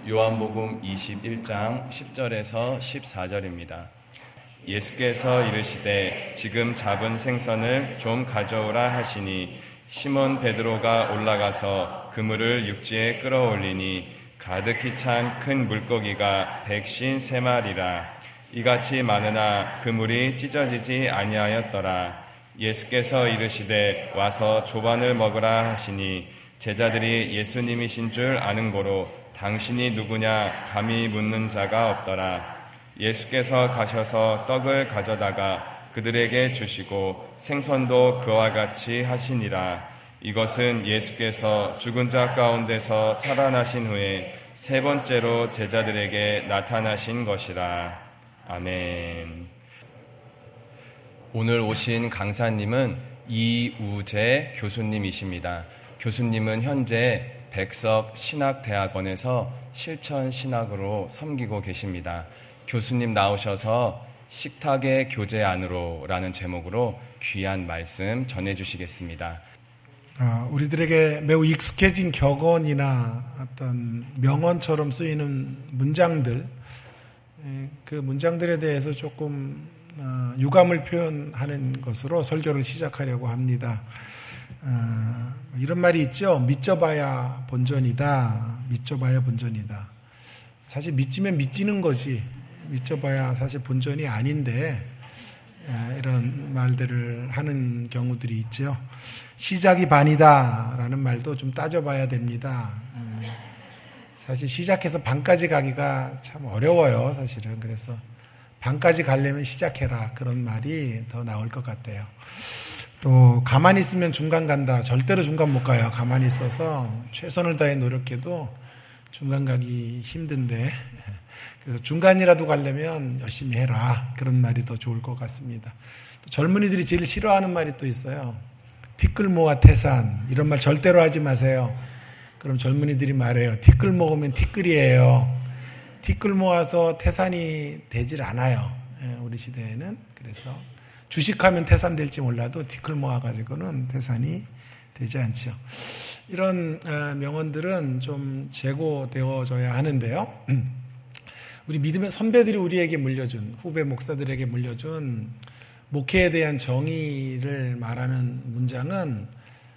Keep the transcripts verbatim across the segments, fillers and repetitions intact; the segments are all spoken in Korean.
요한복음 이십일 장 십 절에서 십사 절입니다. 예수께서 이르시되 지금 잡은 생선을 좀 가져오라 하시니 시몬 베드로가 올라가서 그물을 육지에 끌어올리니 가득히 찬 큰 물고기가 백쉰세 마리라. 이같이 많으나 그물이 찢어지지 아니하였더라. 예수께서 이르시되 와서 조반을 먹으라 하시니 제자들이 예수님이신 줄 아는 고로 당신이 누구냐 감히 묻는 자가 없더라. 예수께서 가셔서 떡을 가져다가 그들에게 주시고 생선도 그와 같이 하시니라. 이것은 예수께서 죽은 자 가운데서 살아나신 후에 세 번째로 제자들에게 나타나신 것이라. 아멘. 오늘 오신 강사님은 이우재 교수님이십니다. 교수님은 현재 백석 신학대학원에서 실천신학으로 섬기고 계십니다. 교수님 나오셔서 식탁의 교제 안으로 라는 제목으로 귀한 말씀 전해주시겠습니다. 아, 우리들에게 매우 익숙해진 격언이나 어떤 명언처럼 쓰이는 문장들, 그 문장들에 대해서 조금 어, 유감을 표현하는 것으로 설교를 시작하려고 합니다. 어, 이런 말이 있죠. 믿져봐야 본전이다. 믿져봐야 본전이다. 사실 믿지면 믿지는 거지. 믿져봐야 사실 본전이 아닌데 이런 말들을 하는 경우들이 있죠. 시작이 반이다 라는 말도 좀 따져봐야 됩니다. 사실 시작해서 반까지 가기가 참 어려워요. 사실은. 그래서 반까지 가려면 시작해라 그런 말이 더 나올 것 같아요. 또 가만히 있으면 중간 간다. 절대로 중간 못 가요. 가만히 있어서 최선을 다해 노력해도 중간 가기 힘든데 그래서 중간이라도 가려면 열심히 해라. 그런 말이 더 좋을 것 같습니다. 또 젊은이들이 제일 싫어하는 말이 또 있어요. 티끌모아 태산. 이런 말 절대로 하지 마세요. 그럼 젊은이들이 말해요. 티끌 먹으면 티끌이에요. 티끌 모아서 태산이 되질 않아요. 우리 시대에는. 그래서 주식하면 태산 될지 몰라도 티끌 모아가지고는 태산이 되지 않죠. 이런 명언들은 좀 재고되어져야 하는데요. 우리 믿음의 선배들이 우리에게 물려준, 후배 목사들에게 물려준 목회에 대한 정의를 말하는 문장은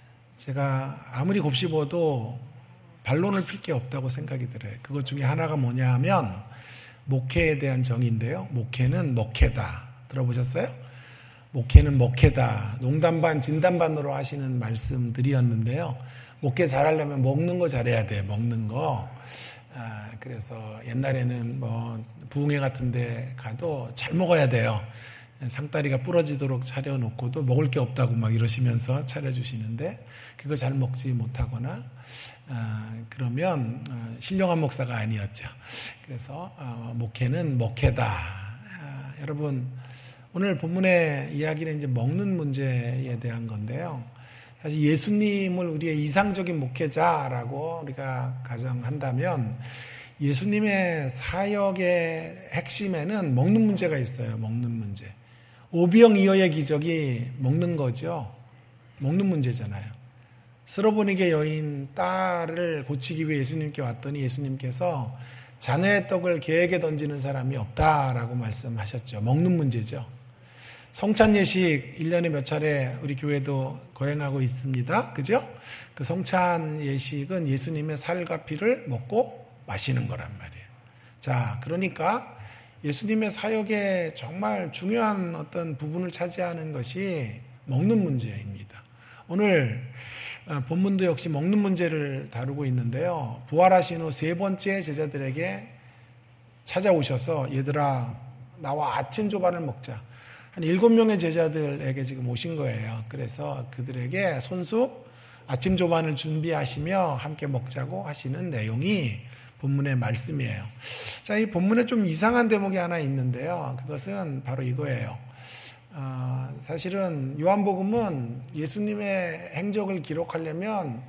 제가 아무리 곱씹어도 반론을 필 게 없다고 생각이 들어요. 그것 중에 하나가 뭐냐 하면 목회에 대한 정의인데요. 목회는 먹회다. 들어보셨어요? 목회는 먹회다. 농담 반 진담 반으로 하시는 말씀들이었는데요. 목회 잘하려면 먹는 거 잘해야 돼. 먹는 거. 아, 그래서 옛날에는 뭐 부흥회 같은 데 가도 잘 먹어야 돼요. 상다리가 부러지도록 차려놓고도 먹을 게 없다고 막 이러시면서 차려주시는데 그거 잘 먹지 못하거나 아, 그러면 아, 신령한 목사가 아니었죠. 그래서 아, 목회는 먹회다. 아, 여러분 오늘 본문의 이야기는 이제 먹는 문제에 대한 건데요. 사실 예수님을 우리의 이상적인 목회자라고 우리가 가정한다면 예수님의 사역의 핵심에는 먹는 문제가 있어요. 먹는 문제. 오병이어의 기적이 먹는 거죠. 먹는 문제잖아요. 스로보니게 여인 딸을 고치기 위해 예수님께 왔더니 예수님께서 자네의 떡을 개에게 던지는 사람이 없다라고 말씀하셨죠. 먹는 문제죠. 성찬 예식 일 년에 몇 차례 우리 교회도 거행하고 있습니다. 그죠? 그 성찬 예식은 예수님의 살과 피를 먹고 마시는 거란 말이에요. 자, 그러니까 예수님의 사역에 정말 중요한 어떤 부분을 차지하는 것이 먹는 문제입니다. 오늘 본문도 역시 먹는 문제를 다루고 있는데요. 부활하신 후 세 번째 제자들에게 찾아오셔서 얘들아 나와 아침 조반을 먹자. 한 일곱 명의 제자들에게 지금 오신 거예요. 그래서 그들에게 손수 아침 조반을 준비하시며 함께 먹자고 하시는 내용이 본문의 말씀이에요. 자, 이 본문에 좀 이상한 대목이 하나 있는데요. 그것은 바로 이거예요. 어, 사실은 요한복음은 예수님의 행적을 기록하려면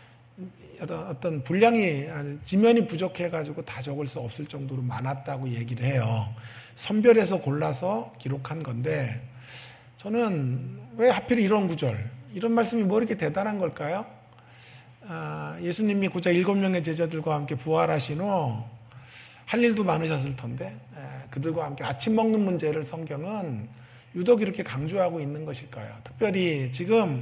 어떤 분량이 지면이 부족해가지고 다 적을 수 없을 정도로 많았다고 얘기를 해요. 선별해서 골라서 기록한 건데 저는 왜 하필 이런 구절, 이런 말씀이 뭐 이렇게 대단한 걸까요? 예수님이 고작 일곱 명의 제자들과 함께 부활하신 후 할 일도 많으셨을 텐데 그들과 함께 아침 먹는 문제를 성경은 유독 이렇게 강조하고 있는 것일까요? 특별히 지금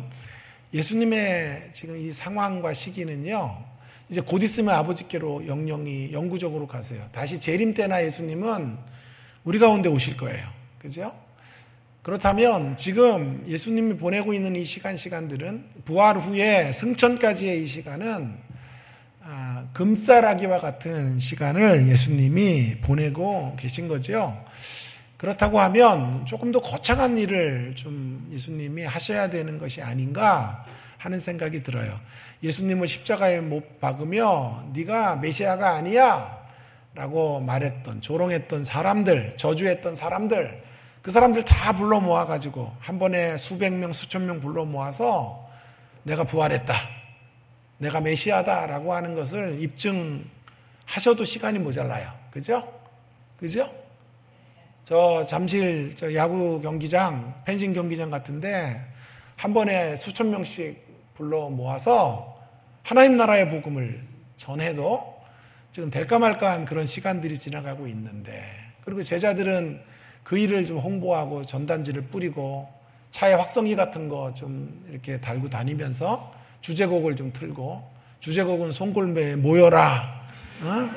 예수님의 지금 이 상황과 시기는요, 이제 곧 있으면 아버지께로 영영이 영구적으로 가세요. 다시 재림 때나 예수님은 우리 가운데 오실 거예요. 그죠? 그렇다면 지금 예수님이 보내고 있는 이 시간 시간들은 부활 후에 승천까지의 이 시간은 아, 금싸라기와 같은 시간을 예수님이 보내고 계신 거죠. 그렇다고 하면 조금 더 거창한 일을 좀 예수님이 하셔야 되는 것이 아닌가 하는 생각이 들어요. 예수님을 십자가에 못 박으며 네가 메시아가 아니야 라고 말했던, 조롱했던 사람들, 저주했던 사람들, 그 사람들 다 불러 모아가지고 한 번에 수백 명, 수천 명 불러 모아서 내가 부활했다, 내가 메시아다라고 하는 것을 입증하셔도 시간이 모자라요. 그죠? 그죠? 저 잠실 저 야구 경기장, 펜싱 경기장 같은데 한 번에 수천 명씩 불러 모아서 하나님 나라의 복음을 전해도 지금 될까 말까한 그런 시간들이 지나가고 있는데, 그리고 제자들은 그 일을 좀 홍보하고 전단지를 뿌리고 차에 확성기 같은 거 좀 이렇게 달고 다니면서 주제곡을 좀 틀고, 주제곡은 송골매에 모여라, 어?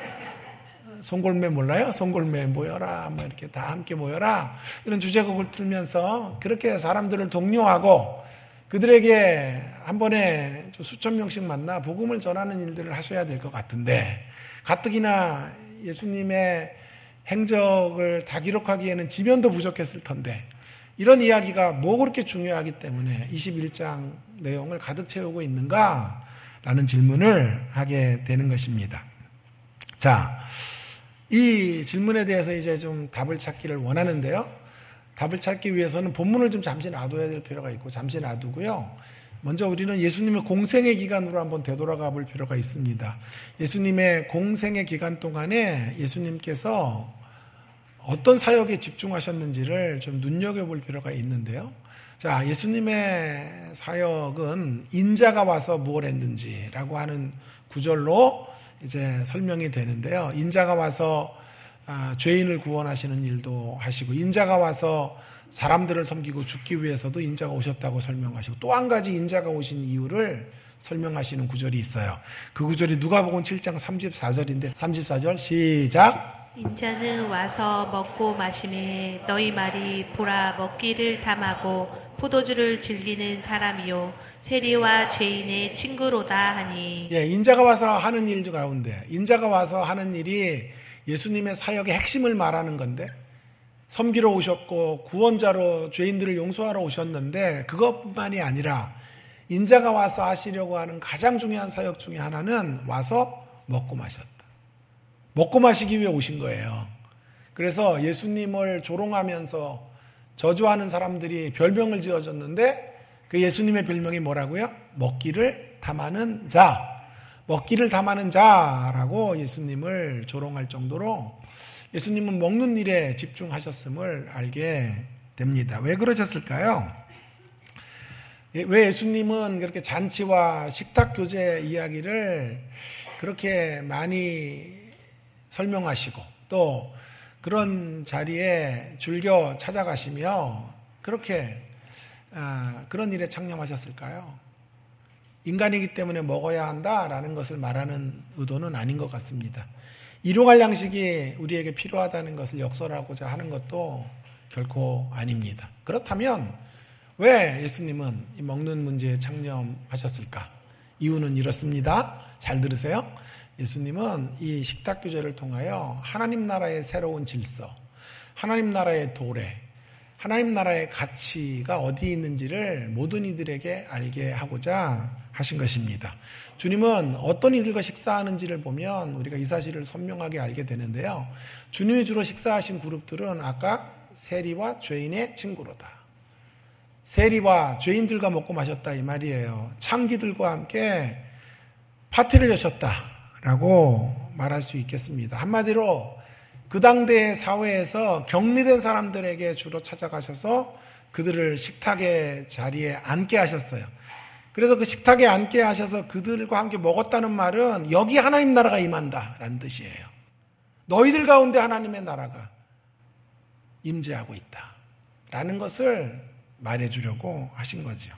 송골매 몰라요? 송골매 모여라, 뭐 이렇게 다 함께 모여라, 이런 주제곡을 틀면서 그렇게 사람들을 독려하고 그들에게 한 번에 수천 명씩 만나 복음을 전하는 일들을 하셔야 될 것 같은데, 가뜩이나 예수님의 행적을 다 기록하기에는 지면도 부족했을 텐데 이런 이야기가 뭐 그렇게 중요하기 때문에 이십일 장 내용을 가득 채우고 있는가? 라는 질문을 하게 되는 것입니다. 자, 이 질문에 대해서 이제 좀 답을 찾기를 원하는데요. 답을 찾기 위해서는 본문을 좀 잠시 놔둬야 될 필요가 있고, 잠시 놔두고요. 먼저 우리는 예수님의 공생의 기간으로 한번 되돌아가 볼 필요가 있습니다. 예수님의 공생의 기간 동안에 예수님께서 어떤 사역에 집중하셨는지를 좀 눈여겨볼 필요가 있는데요. 자, 예수님의 사역은 인자가 와서 무엇 했는지라고 하는 구절로 이제 설명이 되는데요. 인자가 와서 아, 죄인을 구원하시는 일도 하시고, 인자가 와서 사람들을 섬기고 죽기 위해서도 인자가 오셨다고 설명하시고, 또 한 가지 인자가 오신 이유를 설명하시는 구절이 있어요. 그 구절이 누가복음 칠 장 삼십사 절인데, 삼십사 절 시작. 인자는 와서 먹고 마시매 너희 말이 보라 먹기를 탐하고 포도주를 즐기는 사람이요 세리와 죄인의 친구로다 하니. 예, 인자가 와서 하는 일 가운데, 인자가 와서 하는 일이 예수님의 사역의 핵심을 말하는 건데, 섬기러 오셨고 구원자로 죄인들을 용서하러 오셨는데, 그것뿐만이 아니라 인자가 와서 하시려고 하는 가장 중요한 사역 중에 하나는 와서 먹고 마셨다. 먹고 마시기 위해 오신 거예요. 그래서 예수님을 조롱하면서 저주하는 사람들이 별명을 지어줬는데, 그 예수님의 별명이 뭐라고요? 먹기를 탐하는 자, 먹기를 탐하는 자라고 예수님을 조롱할 정도로 예수님은 먹는 일에 집중하셨음을 알게 됩니다. 왜 그러셨을까요? 왜 예수님은 그렇게 잔치와 식탁 교제 이야기를 그렇게 많이 설명하시고 또 그런 자리에 즐겨 찾아가시며 그렇게 아, 그런 일에 창념하셨을까요? 인간이기 때문에 먹어야 한다라는 것을 말하는 의도는 아닌 것 같습니다. 일용할 양식이 우리에게 필요하다는 것을 역설하고자 하는 것도 결코 아닙니다. 그렇다면 왜 예수님은 이 먹는 문제에 창념하셨을까? 이유는 이렇습니다. 잘 들으세요. 예수님은 이 식탁 교제를 통하여 하나님 나라의 새로운 질서, 하나님 나라의 도래, 하나님 나라의 가치가 어디 있는지를 모든 이들에게 알게 하고자 하신 것입니다. 주님은 어떤 이들과 식사하는지를 보면 우리가 이 사실을 선명하게 알게 되는데요. 주님이 주로 식사하신 그룹들은 아까 세리와 죄인의 친구로다. 세리와 죄인들과 먹고 마셨다 이 말이에요. 창기들과 함께 파티를 여셨다라고 말할 수 있겠습니다. 한마디로 그 당대의 사회에서 격리된 사람들에게 주로 찾아가셔서 그들을 식탁의 자리에 앉게 하셨어요. 그래서 그 식탁에 앉게 하셔서 그들과 함께 먹었다는 말은 여기 하나님 나라가 임한다라는 뜻이에요. 너희들 가운데 하나님의 나라가 임재하고 있다라는 것을 말해주려고 하신 거죠.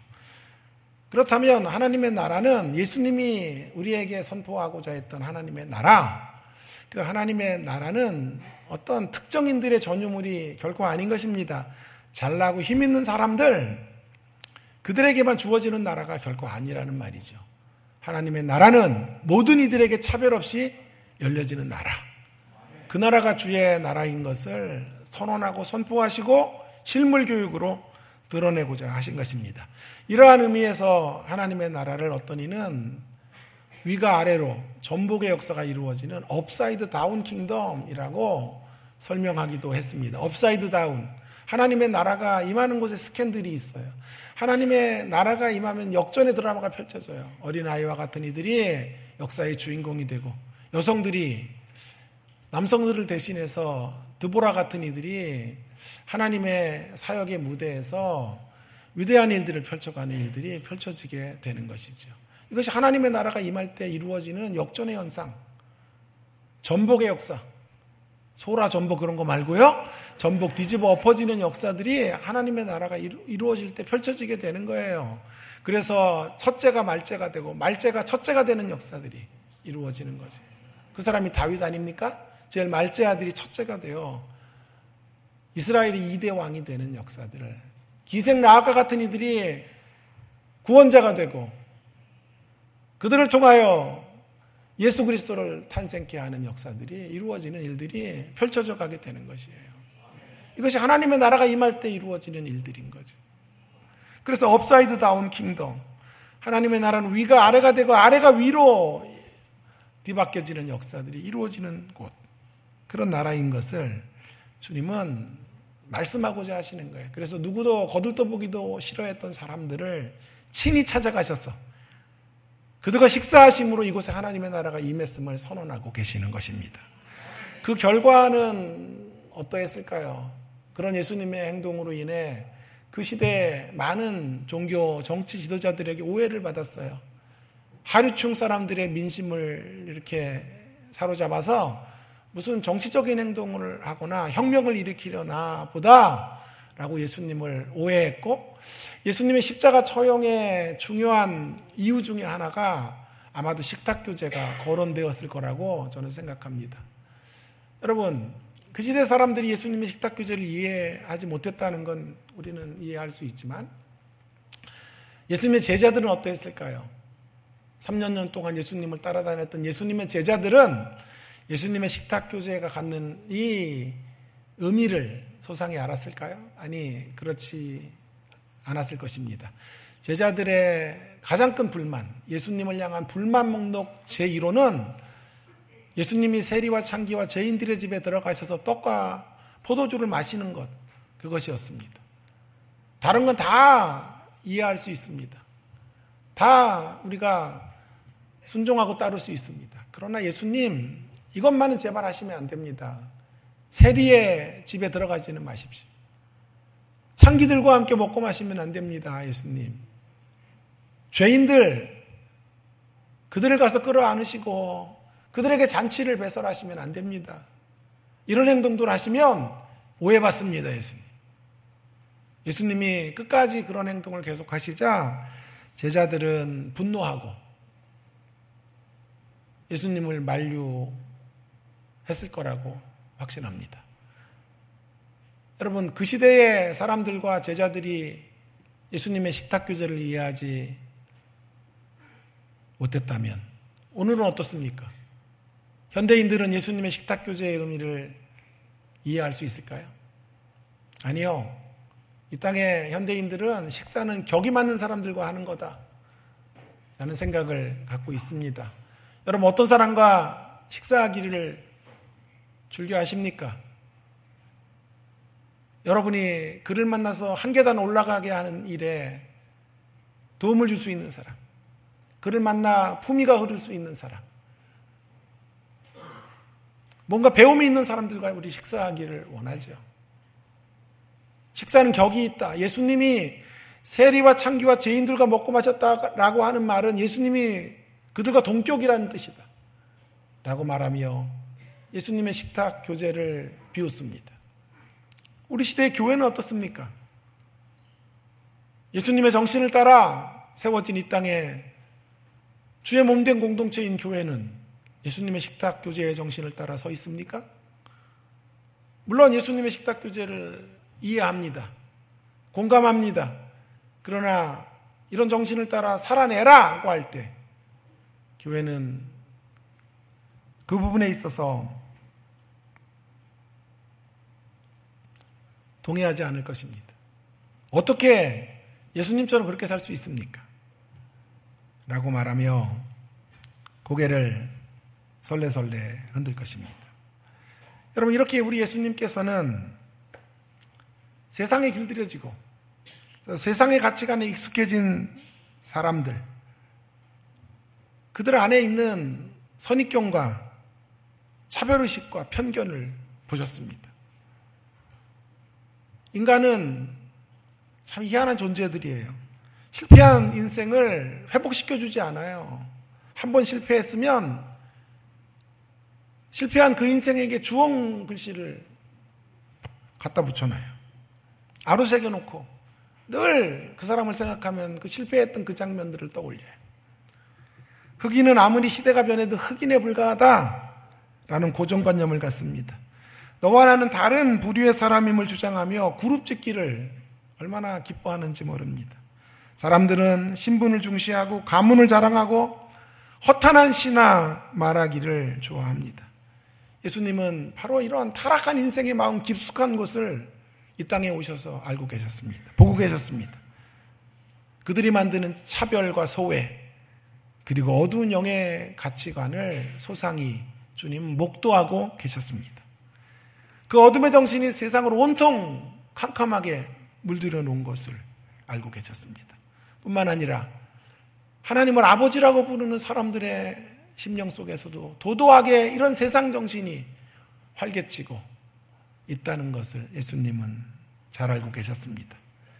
그렇다면 하나님의 나라는 예수님이 우리에게 선포하고자 했던 하나님의 나라, 그 하나님의 나라는 어떤 특정인들의 전유물이 결코 아닌 것입니다. 잘나고 힘 있는 사람들, 그들에게만 주어지는 나라가 결코 아니라는 말이죠. 하나님의 나라는 모든 이들에게 차별 없이 열려지는 나라, 그 나라가 주의 나라인 것을 선언하고 선포하시고 실물 교육으로 드러내고자 하신 것입니다. 이러한 의미에서 하나님의 나라를 어떤 이는 위가 아래로 전복의 역사가 이루어지는 업사이드 다운 킹덤이라고 설명하기도 했습니다. 업사이드 다운. 하나님의 나라가 임하는 곳에 스캔들이 있어요. 하나님의 나라가 임하면 역전의 드라마가 펼쳐져요. 어린아이와 같은 이들이 역사의 주인공이 되고, 여성들이 남성들을 대신해서 드보라 같은 이들이 하나님의 사역의 무대에서 위대한 일들을 펼쳐가는 일들이 펼쳐지게 되는 것이죠. 이것이 하나님의 나라가 임할 때 이루어지는 역전의 현상, 전복의 역사, 소라 전복 그런 거 말고요, 전복 뒤집어 엎어지는 역사들이 하나님의 나라가 이루어질 때 펼쳐지게 되는 거예요. 그래서 첫째가 말째가 되고 말째가 첫째가 되는 역사들이 이루어지는 거죠. 그 사람이 다윗 아닙니까? 제일 말째 아들이 첫째가 되어 이스라엘이 이대 왕이 되는 역사들을, 기생 라합과 같은 이들이 구원자가 되고 그들을 통하여 예수 그리스도를 탄생케 하는 역사들이 이루어지는 일들이 펼쳐져 가게 되는 것이에요. 이것이 하나님의 나라가 임할 때 이루어지는 일들인 거죠. 그래서 업사이드 다운 킹덤, 하나님의 나라는 위가 아래가 되고 아래가 위로 뒤바뀌어지는 역사들이 이루어지는 곳, 그런 나라인 것을 주님은 말씀하고자 하시는 거예요. 그래서 누구도 거들떠보기도 싫어했던 사람들을 친히 찾아가셔서 그들과 식사하심으로 이곳에 하나님의 나라가 임했음을 선언하고 계시는 것입니다. 그 결과는 어떠했을까요? 그런 예수님의 행동으로 인해 그 시대에 많은 종교, 정치 지도자들에게 오해를 받았어요. 하류층 사람들의 민심을 이렇게 사로잡아서 무슨 정치적인 행동을 하거나 혁명을 일으키려나 보다 라고 예수님을 오해했고, 예수님의 십자가 처형의 중요한 이유 중에 하나가 아마도 식탁교제가 거론되었을 거라고 저는 생각합니다. 여러분, 그 시대 사람들이 예수님의 식탁교제를 이해하지 못했다는 건 우리는 이해할 수 있지만, 예수님의 제자들은 어떠했을까요? 삼 년 동안 예수님을 따라다녔던 예수님의 제자들은 예수님의 식탁교제가 갖는 이 의미를 소상히 알았을까요? 아니, 그렇지 않았을 것입니다. 제자들의 가장 큰 불만, 예수님을 향한 불만 목록 제일 호는 예수님이 세리와 창기와 죄인들의 집에 들어가셔서 떡과 포도주를 마시는 것, 그것이었습니다. 다른 건 다 이해할 수 있습니다. 다 우리가 순종하고 따를 수 있습니다. 그러나 예수님, 이것만은 제발 하시면 안 됩니다. 세리의 집에 들어가지는 마십시오. 창기들과 함께 먹고 마시면 안 됩니다. 예수님, 죄인들, 그들을 가서 끌어안으시고 그들에게 잔치를 배설하시면 안 됩니다. 이런 행동들을 하시면 오해받습니다. 예수님. 예수님이 끝까지 그런 행동을 계속하시자 제자들은 분노하고 예수님을 만류했을 거라고 확신합니다. 여러분, 그 시대의 사람들과 제자들이 예수님의 식탁교제를 이해하지 못했다면 오늘은 어떻습니까? 현대인들은 예수님의 식탁교제의 의미를 이해할 수 있을까요? 아니요. 이 땅의 현대인들은 식사는 격이 맞는 사람들과 하는 거다 라는 생각을 갖고 있습니다. 여러분, 어떤 사람과 식사하기를 즐겨하십니까? 여러분이 그를 만나서 한 계단 올라가게 하는 일에 도움을 줄 수 있는 사람, 그를 만나 품위가 흐를 수 있는 사람, 뭔가 배움이 있는 사람들과 우리 식사하기를 원하죠. 식사는 격이 있다. 예수님이 세리와 창기와 죄인들과 먹고 마셨다라고 하는 말은 예수님이 그들과 동격이라는 뜻이다 라고 말하며 예수님의 식탁 교제를 비웃습니다. 우리 시대의 교회는 어떻습니까? 예수님의 정신을 따라 세워진 이 땅에 주의 몸된 공동체인 교회는 예수님의 식탁 교제의 정신을 따라 서 있습니까? 물론 예수님의 식탁 교제를 이해합니다. 공감합니다. 그러나 이런 정신을 따라 살아내라고 할 때 교회는 그 부분에 있어서 동의하지 않을 것입니다. 어떻게 예수님처럼 그렇게 살 수 있습니까? 라고 말하며 고개를 설레설레 흔들 것입니다. 여러분, 이렇게 우리 예수님께서는 세상에 길들여지고 세상의 가치관에 익숙해진 사람들, 그들 안에 있는 선입견과 차별의식과 편견을 보셨습니다. 인간은 참 희한한 존재들이에요. 실패한 인생을 회복시켜주지 않아요. 한 번 실패했으면 실패한 그 인생에게 주홍 글씨를 갖다 붙여놔요. 아로 새겨놓고 늘 그 사람을 생각하면 그 실패했던 그 장면들을 떠올려요. 흑인은 아무리 시대가 변해도 흑인에 불과하다라는 고정관념을 갖습니다. 너와 나는 다른 부류의 사람임을 주장하며 그룹 짓기를 얼마나 기뻐하는지 모릅니다. 사람들은 신분을 중시하고 가문을 자랑하고 허탄한 시나 말하기를 좋아합니다. 예수님은 바로 이러한 타락한 인생의 마음 깊숙한 것을 이 땅에 오셔서 알고 계셨습니다. 보고 계셨습니다. 그들이 만드는 차별과 소외, 그리고 어두운 영의 가치관을 소상히 주님은 목도하고 계셨습니다. 그 어둠의 정신이 세상을 온통 캄캄하게 물들여 놓은 것을 알고 계셨습니다. 뿐만 아니라 하나님을 아버지라고 부르는 사람들의 심령 속에서도 도도하게 이런 세상 정신이 활개치고 있다는 것을 예수님은 잘 알고 계셨습니다.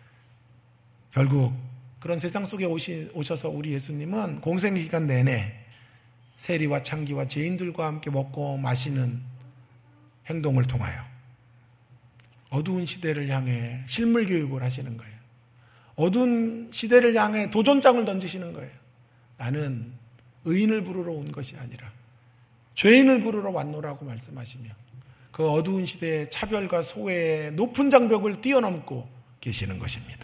결국 그런 세상 속에 오시, 오셔서 우리 예수님은 공생기간 내내 세리와 창기와 죄인들과 함께 먹고 마시는 행동을 통하여 어두운 시대를 향해 실물 교육을 하시는 거예요. 어두운 시대를 향해 도전장을 던지시는 거예요. 나는 의인을 부르러 온 것이 아니라 죄인을 부르러 왔노라고 말씀하시며 그 어두운 시대의 차별과 소외의 높은 장벽을 뛰어넘고 계시는 것입니다.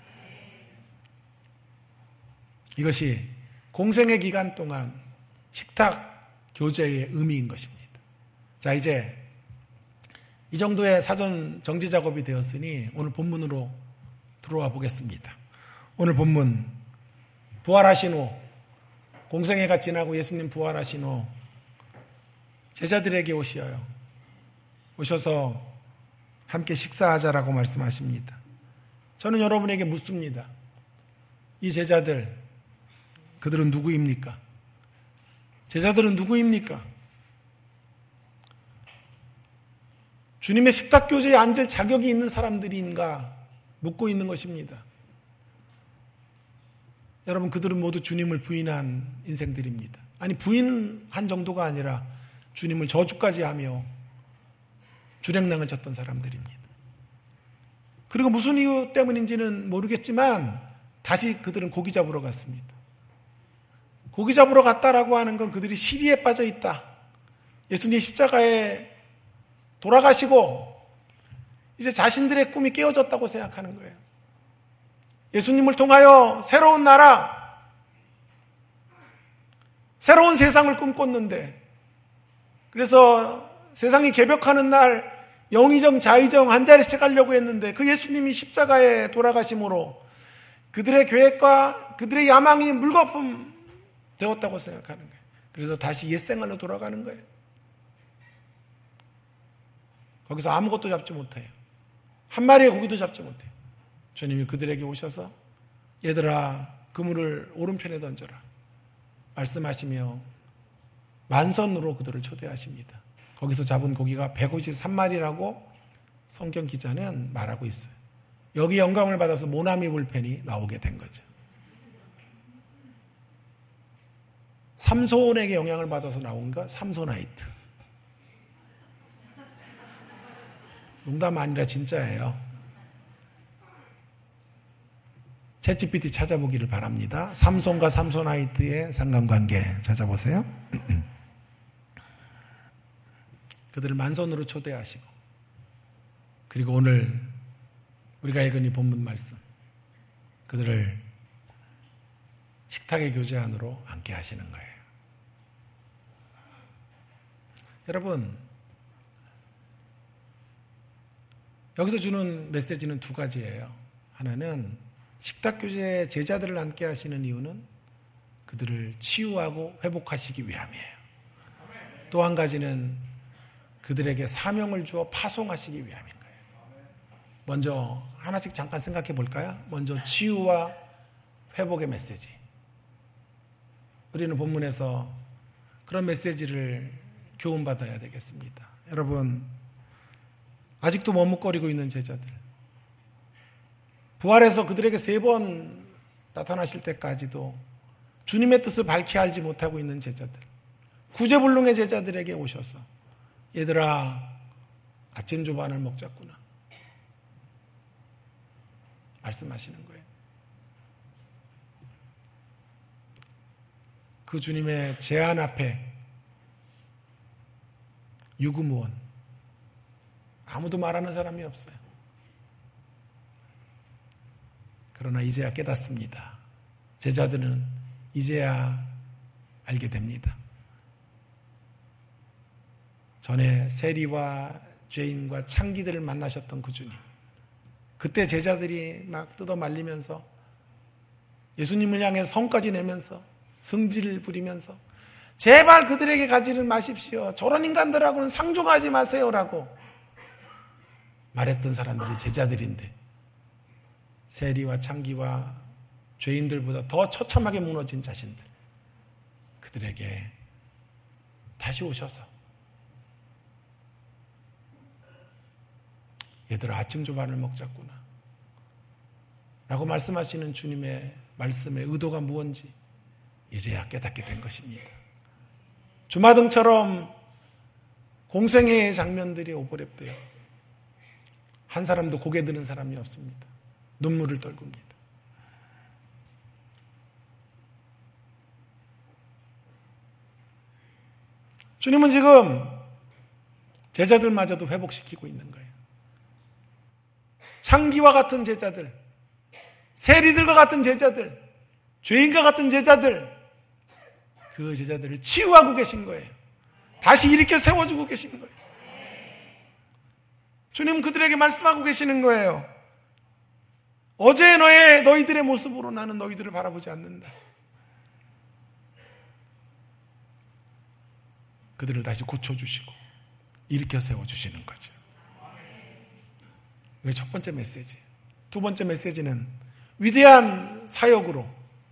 이것이 공생의 기간 동안 식탁 교제의 의미인 것입니다. 자, 이제 이 정도의 사전 정지 작업이 되었으니 오늘 본문으로 들어와 보겠습니다. 오늘 본문, 부활하신 후, 공생애가 지나고 예수님 부활하신 후 제자들에게 오시어요. 오셔서 함께 식사하자라고 말씀하십니다. 저는 여러분에게 묻습니다. 이 제자들, 그들은 누구입니까? 제자들은 누구입니까? 주님의 식탁 교제에 앉을 자격이 있는 사람들인가 묻고 있는 것입니다. 여러분, 그들은 모두 주님을 부인한 인생들입니다. 아니, 부인한 정도가 아니라 주님을 저주까지 하며 주랭랑을 쳤던 사람들입니다. 그리고 무슨 이유 때문인지는 모르겠지만 다시 그들은 고기 잡으러 갔습니다. 고기 잡으러 갔다라고 하는 건 그들이 시리에 빠져 있다. 예수님 십자가에 돌아가시고 이제 자신들의 꿈이 깨어졌다고 생각하는 거예요. 예수님을 통하여 새로운 나라, 새로운 세상을 꿈꿨는데, 그래서 세상이 개벽하는 날 영의정 자의정 한 자리씩 가려고 했는데 그 예수님이 십자가에 돌아가심으로 그들의 계획과 그들의 야망이 물거품 되었다고 생각하는 거예요. 그래서 다시 옛생활로 돌아가는 거예요. 거기서 아무것도 잡지 못해요. 한 마리의 고기도 잡지 못해요. 주님이 그들에게 오셔서 얘들아, 그물을 오른편에 던져라 말씀하시며 만선으로 그들을 초대하십니다. 거기서 잡은 고기가 백오십삼 마리라고 성경 기자는 말하고 있어요. 여기 영감을 받아서 모나미 불펜이 나오게 된 거죠. 삼손에게 영향을 받아서 나온 거 삼손나이트. 농담 아니라 진짜예요. 챗지피티 찾아보기를 바랍니다. 삼손과 삼손나이트의 상관관계 찾아보세요. 그들을 만손으로 초대하시고, 그리고 오늘 우리가 읽은 이 본문 말씀, 그들을 식탁의 교제 안으로 앉게 하시는 거예요. 여러분, 여기서 주는 메시지는 두 가지예요. 하나는 식탁 교제에 제자들을 앉게 하시는 이유는 그들을 치유하고 회복하시기 위함이에요. 또 한 가지는 그들에게 사명을 주어 파송하시기 위함인 거예요. 먼저 하나씩 잠깐 생각해 볼까요? 먼저 치유와 회복의 메시지. 우리는 본문에서 그런 메시지를 교훈받아야 되겠습니다. 여러분, 아직도 머뭇거리고 있는 제자들, 부활해서 그들에게 세 번 나타나실 때까지도 주님의 뜻을 밝히 알지 못하고 있는 제자들, 구제불능의 제자들에게 오셔서 얘들아, 아침 조반을 먹자꾸나 말씀하시는 거예요. 그 주님의 제안 앞에 유구무원, 아무도 말하는 사람이 없어요. 그러나 이제야 깨닫습니다. 제자들은 이제야 알게 됩니다. 전에 세리와 죄인과 창기들을 만나셨던 그 주님, 그때 제자들이 막 뜯어 말리면서 예수님을 향해 성까지 내면서 성질을 부리면서 제발 그들에게 가지를 마십시오. 저런 인간들하고는 상종하지 마세요라고 말했던 사람들이 제자들인데, 세리와 창기와 죄인들보다 더 처참하게 무너진 자신들, 그들에게 다시 오셔서 얘들아, 아침 조반을 먹자꾸나 라고 말씀하시는 주님의 말씀의 의도가 무언지 이제야 깨닫게 된 것입니다. 주마등처럼 공생애의 장면들이 오버랩돼요. 한 사람도 고개 드는 사람이 없습니다. 눈물을 떨굽니다. 주님은 지금 제자들마저도 회복시키고 있는 거예요. 창기와 같은 제자들, 세리들과 같은 제자들, 죄인과 같은 제자들, 그 제자들을 치유하고 계신 거예요. 다시 일으켜 세워주고 계신 거예요. 주님은 그들에게 말씀하고 계시는 거예요. 어제 너의 너희들의 모습으로 나는 너희들을 바라보지 않는다. 그들을 다시 고쳐주시고 일으켜 세워주시는 거죠. 이게 첫 번째 메시지. 두 번째 메시지는 위대한 사역으로,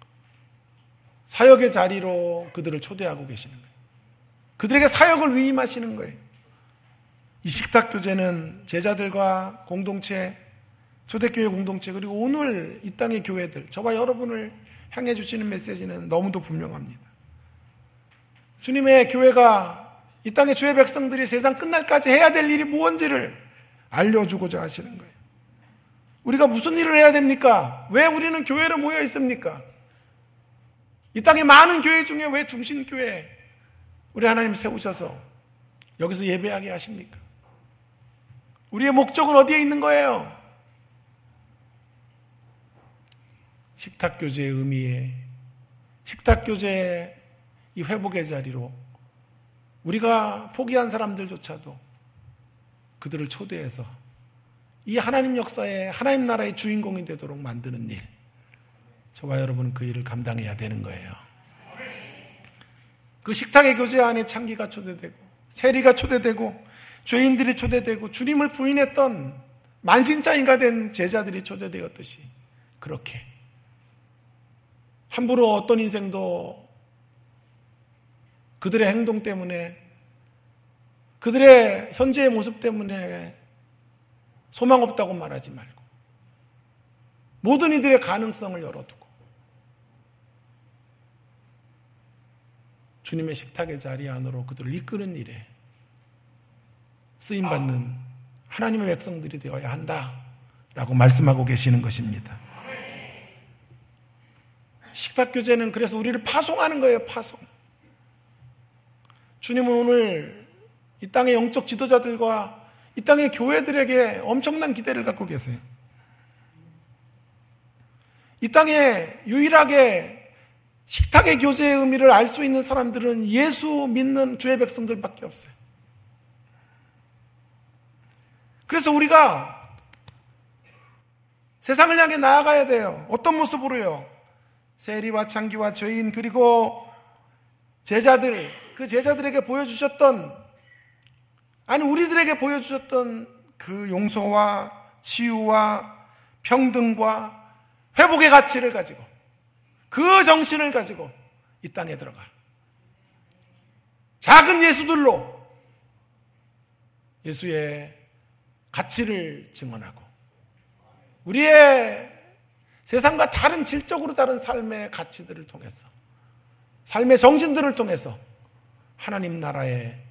사역의 자리로 그들을 초대하고 계시는 거예요. 그들에게 사역을 위임하시는 거예요. 이 식탁 교제는 제자들과 공동체, 초대교회 공동체, 그리고 오늘 이 땅의 교회들, 저와 여러분을 향해 주시는 메시지는 너무도 분명합니다. 주님의 교회가, 이 땅의 주의 백성들이 세상 끝날까지 해야 될 일이 무엇인지를 알려주고자 하시는 거예요. 우리가 무슨 일을 해야 됩니까? 왜 우리는 교회로 모여 있습니까? 이 땅의 많은 교회 중에 왜 중심교회 우리 하나님 세우셔서 여기서 예배하게 하십니까? 우리의 목적은 어디에 있는 거예요? 식탁교제의 의미에, 식탁교제의 이 회복의 자리로 우리가 포기한 사람들조차도 그들을 초대해서 이 하나님 역사의, 하나님 나라의 주인공이 되도록 만드는 일, 저와 여러분은 그 일을 감당해야 되는 거예요. 그 식탁의 교제 안에 창기가 초대되고 세리가 초대되고 죄인들이 초대되고 주님을 부인했던 만신자인가 된 제자들이 초대되었듯이, 그렇게 함부로 어떤 인생도 그들의 행동 때문에, 그들의 현재의 모습 때문에 소망 없다고 말하지 말고 모든 이들의 가능성을 열어두고 주님의 식탁의 자리 안으로 그들을 이끄는 일에 쓰임받는 하나님의 백성들이 되어야 한다라고 말씀하고 계시는 것입니다. 식탁교제는 그래서 우리를 파송하는 거예요. 파송. 주님은 오늘 이 땅의 영적 지도자들과 이 땅의 교회들에게 엄청난 기대를 갖고 계세요. 이 땅에 유일하게 식탁의 교제의 의미를 알 수 있는 사람들은 예수 믿는 주의 백성들밖에 없어요. 그래서 우리가 세상을 향해 나아가야 돼요. 어떤 모습으로요? 세리와 창기와 죄인 그리고 제자들, 그 제자들에게 보여주셨던, 아니 우리들에게 보여주셨던 그 용서와 치유와 평등과 회복의 가치를 가지고, 그 정신을 가지고 이 땅에 들어가 작은 예수들로 예수의 가치를 증언하고 우리의 세상과 다른 질적으로 다른 삶의 가치들을 통해서, 삶의 정신들을 통해서 하나님 나라의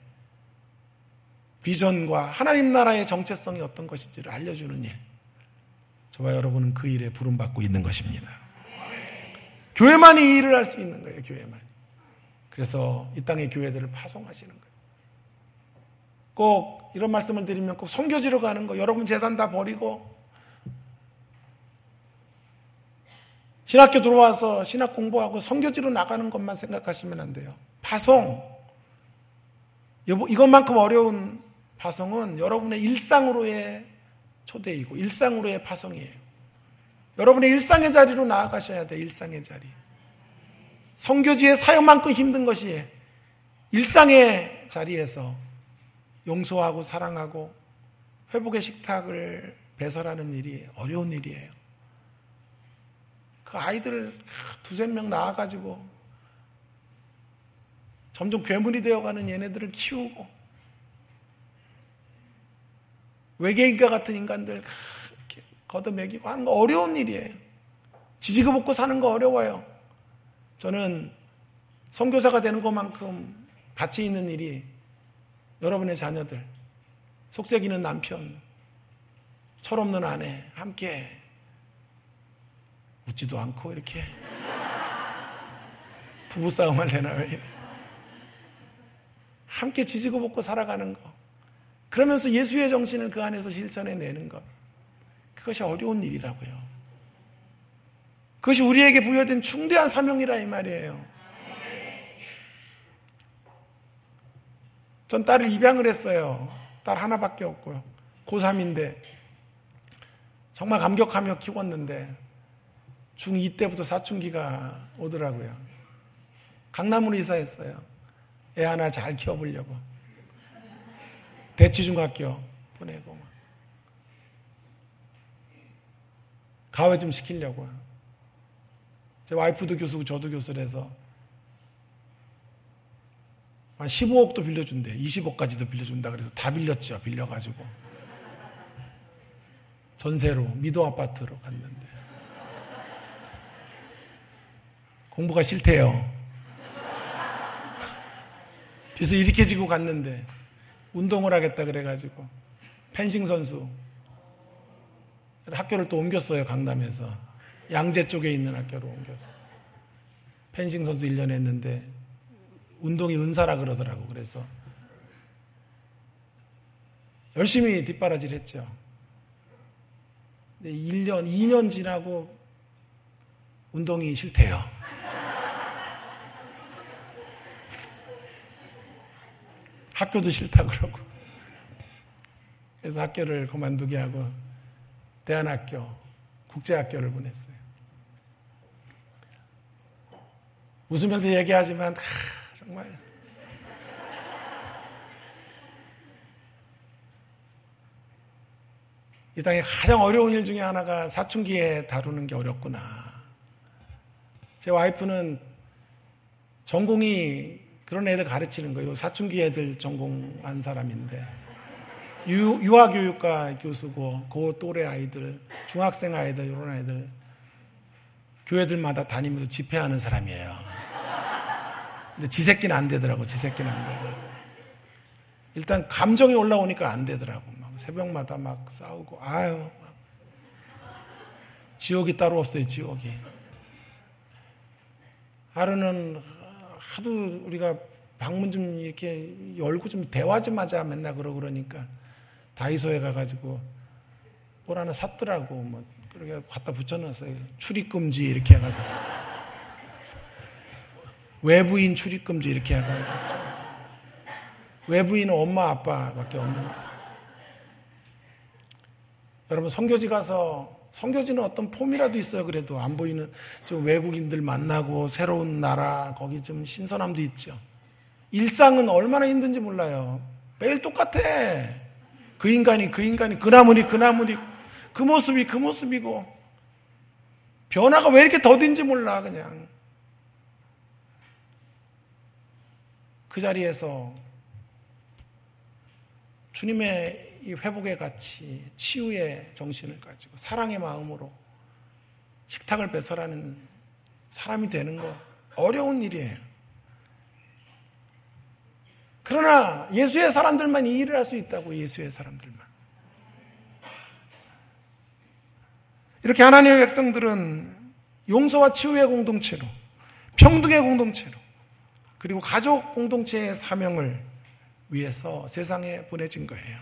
비전과 하나님 나라의 정체성이 어떤 것인지를 알려주는 일, 저와 여러분은 그 일에 부름받고 있는 것입니다. 교회만이 이 일을 할 수 있는 거예요. 교회만이. 그래서 이 땅의 교회들을 파송하시는 거예요. 꼭 이런 말씀을 드리면 꼭 선교지로 가는 거, 여러분 재산 다 버리고 신학교 들어와서 신학 공부하고 선교지로 나가는 것만 생각하시면 안 돼요. 파송, 이것만큼 어려운 파송은 여러분의 일상으로의 초대이고 일상으로의 파송이에요. 여러분의 일상의 자리로 나아가셔야 돼요. 일상의 자리. 선교지의 사역만큼 힘든 것이 일상의 자리에서 용서하고 사랑하고 회복의 식탁을 배설하는 일이 어려운 일이에요. 그 아이들 두세 명 낳아가지고 점점 괴물이 되어가는 얘네들을 키우고 외계인과 같은 인간들 걷어먹이고 하는 거 어려운 일이에요. 지지고 볶고 사는 거 어려워요. 저는 선교사가 되는 것만큼 가치 있는 일이 여러분의 자녀들, 속죄기는 남편, 철없는 아내 함께 웃지도 않고 이렇게 부부싸움을 내나요? 함께 지지고 볶고 살아가는 거, 그러면서 예수의 정신을 그 안에서 실천해내는 것, 그것이 어려운 일이라고요. 그것이 우리에게 부여된 중대한 사명이라 이 말이에요. 전 딸을 입양을 했어요. 딸 하나밖에 없고요. 고삼인데 정말 감격하며 키웠는데 중이 때부터 사춘기가 오더라고요. 강남으로 이사했어요. 애 하나 잘 키워보려고. 대치중학교 보내고 가외 좀 시키려고요. 제 와이프도 교수고 저도 교수라서 한 십오억도 빌려준대. 이십억까지도 빌려준다 그래서 다 빌렸죠. 빌려가지고 전세로 미도 아파트로 갔는데 공부가 싫대요. 그래서 이렇게 지고 갔는데 운동을 하겠다 그래가지고 펜싱 선수 학교를 또 옮겼어요. 강남에서 양재 쪽에 있는 학교로 옮겨서 펜싱 선수 일 년 했는데 운동이 은사라 그러더라고. 그래서 열심히 뒷바라지를 했죠. 근데 일 년, 이 년 지나고 운동이 싫대요. 학교도 싫다 그러고. 그래서 학교를 그만두게 하고 대안학교, 국제학교를 보냈어요. 웃으면서 얘기하지만 하, 정말 이 땅에 가장 어려운 일 중에 하나가 사춘기에 다루는 게 어렵구나. 제 와이프는 전공이 그런 애들 가르치는 거예요. 사춘기 애들 전공한 사람인데 유, 유아교육과 교수고 그 또래 아이들, 중학생 아이들, 이런 아이들 교회들마다 다니면서 집회하는 사람이에요. 근데 지 새끼는 안 되더라고. 지 새끼는 안 되고. 일단 감정이 올라오니까 안 되더라고. 막 새벽마다 막 싸우고 아유 막. 지옥이 따로 없어요. 지옥이. 하루는 하도 우리가 방문 좀 이렇게 열고 좀 대화 좀 하자 맨날 그러고 그러니까 다이소에 가가지고 뭘 하나 샀더라고. 뭐 그렇게 갖다 붙여놨어요. 출입금지 이렇게 해가지고 외부인 출입금지 이렇게 해가지고 외부인은 엄마 아빠밖에 없는데 여러분 선교지 가서 선교지는 어떤 폼이라도 있어요. 그래도 안 보이는 좀 외국인들 만나고 새로운 나라 거기 좀 신선함도 있죠. 일상은 얼마나 힘든지 몰라요. 매일 똑같아. 그 인간이 그 인간이 그 나물이 그 나물이 그 모습이 그 모습이고 변화가 왜 이렇게 더딘지 몰라. 그냥 그 자리에서 주님의 이 회복의 가치, 치유의 정신을 가지고 사랑의 마음으로 식탁을 배설하는 사람이 되는 거 어려운 일이에요. 그러나 예수의 사람들만 이 일을 할 수 있다고. 예수의 사람들만. 이렇게 하나님의 백성들은 용서와 치유의 공동체로, 평등의 공동체로, 그리고 가족 공동체의 사명을 위해서 세상에 보내진 거예요.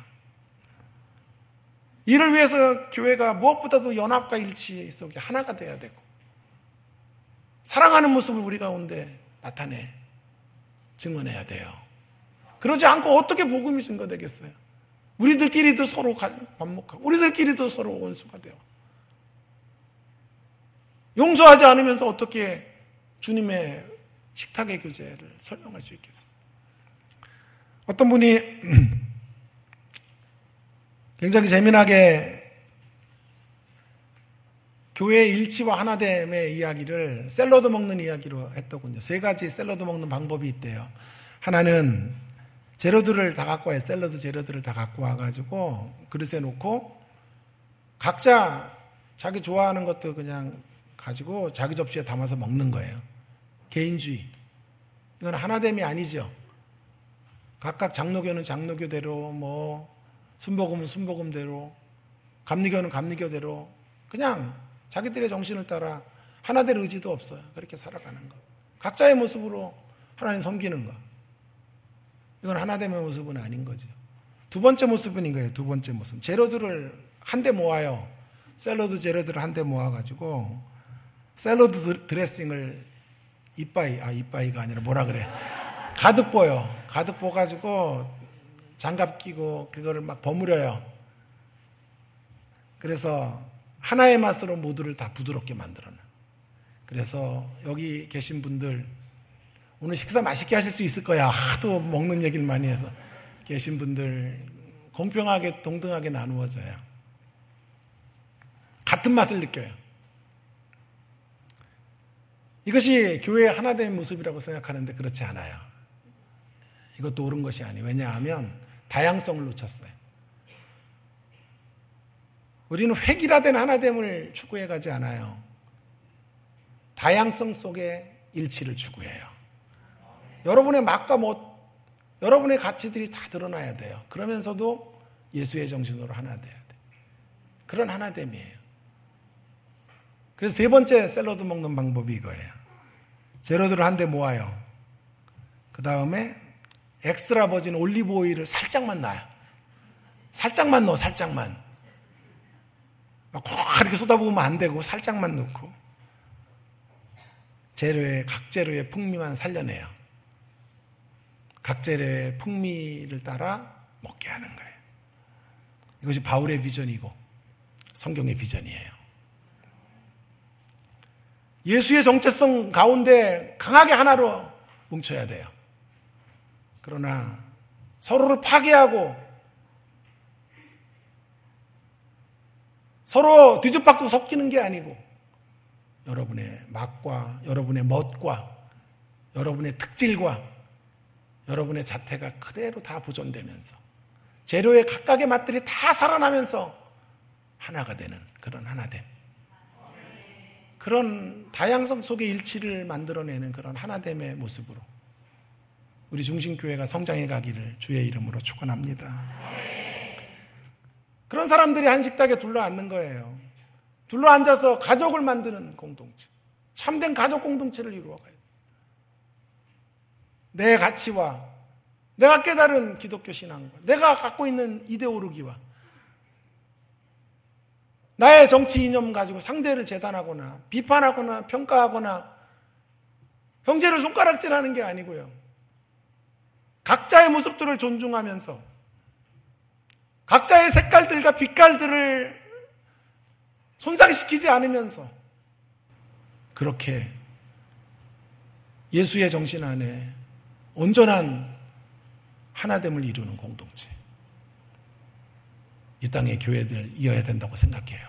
이를 위해서 교회가 무엇보다도 연합과 일치 속에 하나가 돼야 되고 사랑하는 모습을 우리 가운데 나타내 증언해야 돼요. 그러지 않고 어떻게 복음이 증거되겠어요? 우리들끼리도 서로 반목하고 우리들끼리도 서로 원수가 되어 용서하지 않으면서 어떻게 주님의 식탁의 교제를 설명할 수 있겠어요? 어떤 분이 굉장히 재미나게 교회의 일치와 하나됨의 이야기를 샐러드 먹는 이야기로 했더군요. 세 가지 샐러드 먹는 방법이 있대요. 하나는 재료들을 다 갖고 와요. 샐러드 재료들을 다 갖고 와가지고 그릇에 놓고 각자 자기 좋아하는 것도 그냥 가지고 자기 접시에 담아서 먹는 거예요. 개인주의. 이건 하나됨이 아니죠. 각각 장로교는 장로교대로, 뭐 순복음은 순복음대로, 감리교는 감리교대로 그냥 자기들의 정신을 따라 하나 될 의지도 없어요. 그렇게 살아가는 거. 각자의 모습으로 하나님 섬기는 거. 이건 하나됨의 모습은 아닌 거죠. 두 번째 모습은 이거예요. 두 번째 모습. 재료들을 한데 모아요. 샐러드 재료들을 한데 모아가지고 샐러드 드레싱을 이빠이, 아 이빠이가 아니라 뭐라 그래. 가득 보여. 가득 보가지고 장갑 끼고 그거를 막 버무려요. 그래서 하나의 맛으로 모두를 다 부드럽게 만들어놔. 그래서 여기 계신 분들 오늘 식사 맛있게 하실 수 있을 거야. 하도 먹는 얘기를 많이 해서 계신 분들 공평하게 동등하게 나누어져요. 같은 맛을 느껴요. 이것이 교회의 하나된 모습이라고 생각하는데 그렇지 않아요. 이것도 옳은 것이 아니에요. 왜냐하면 다양성을 놓쳤어요. 우리는 획일화된 하나됨을 추구해 가지 않아요. 다양성 속의 일치를 추구해요. 여러분의 맛과 멋, 여러분의 가치들이 다 드러나야 돼요. 그러면서도 예수의 정신으로 하나 돼야 돼요. 그런 하나됨이에요. 그래서 세 번째 샐러드 먹는 방법이 이거예요. 재료들을 한데 모아요. 그 다음에 엑스트라 버진 올리브 오일을 살짝만 놔요. 살짝만 넣어, 살짝만. 막 이렇게 쏟아부으면 안 되고 살짝만 넣고 재료의 각 재료의 풍미만 살려내요. 각 재료의 풍미를 따라 먹게 하는 거예요. 이것이 바울의 비전이고 성경의 비전이에요. 예수의 정체성 가운데 강하게 하나로 뭉쳐야 돼요. 그러나 서로를 파괴하고 서로 뒤죽박죽 섞이는 게 아니고 여러분의 맛과 여러분의 멋과 여러분의 특질과 여러분의 자태가 그대로 다 보존되면서 재료의 각각의 맛들이 다 살아나면서 하나가 되는 그런 하나됨. 그런 다양성 속의 일치를 만들어내는 그런 하나됨의 모습으로 우리 중심교회가 성장해 가기를 주의 이름으로 축원합니다. 그런 사람들이 한 식탁에 둘러앉는 거예요. 둘러앉아서 가족을 만드는 공동체. 참된 가족 공동체를 이루어가요. 내 가치와 내가 깨달은 기독교 신앙과 내가 갖고 있는 이데올로기와 나의 정치 이념 가지고 상대를 재단하거나 비판하거나 평가하거나 형제를 손가락질하는 게 아니고요. 각자의 모습들을 존중하면서 각자의 색깔들과 빛깔들을 손상시키지 않으면서 그렇게 예수의 정신 안에 온전한 하나됨을 이루는 공동체. 이 땅의 교회들 이어야 된다고 생각해요.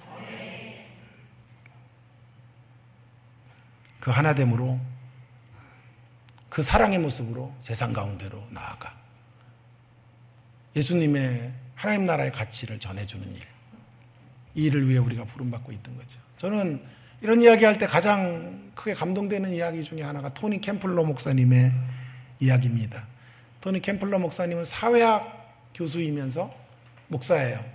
그 하나됨으로 그 사랑의 모습으로 세상 가운데로 나아가 예수님의 하나님 나라의 가치를 전해주는 일, 이 일을 위해 우리가 부름받고 있던 거죠. 저는 이런 이야기할 때 가장 크게 감동되는 이야기 중에 하나가 토니 캠플러 목사님의 이야기입니다. 토니 캠플러 목사님은 사회학 교수이면서 목사예요.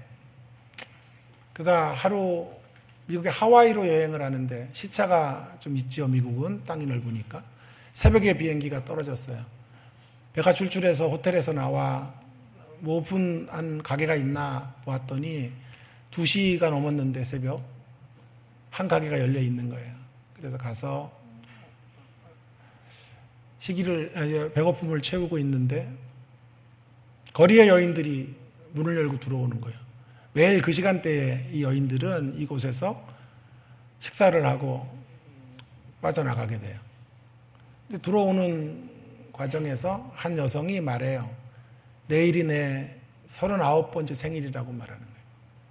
그가 하루 미국의 하와이로 여행을 하는데 시차가 좀 있지요. 미국은 땅이 넓으니까. 새벽에 비행기가 떨어졌어요. 배가 출출해서 호텔에서 나와 뭐 오픈한 가게가 있나 보았더니 두 시가 넘었는데 새벽 한 가게가 열려 있는 거예요. 그래서 가서 시기를 배고픔을 채우고 있는데 거리의 여인들이 문을 열고 들어오는 거예요. 매일 그 시간대에 이 여인들은 이곳에서 식사를 하고 빠져나가게 돼요. 근데 들어오는 과정에서 한 여성이 말해요. 내일이 내 서른아홉 번째 생일이라고 말하는 거예요.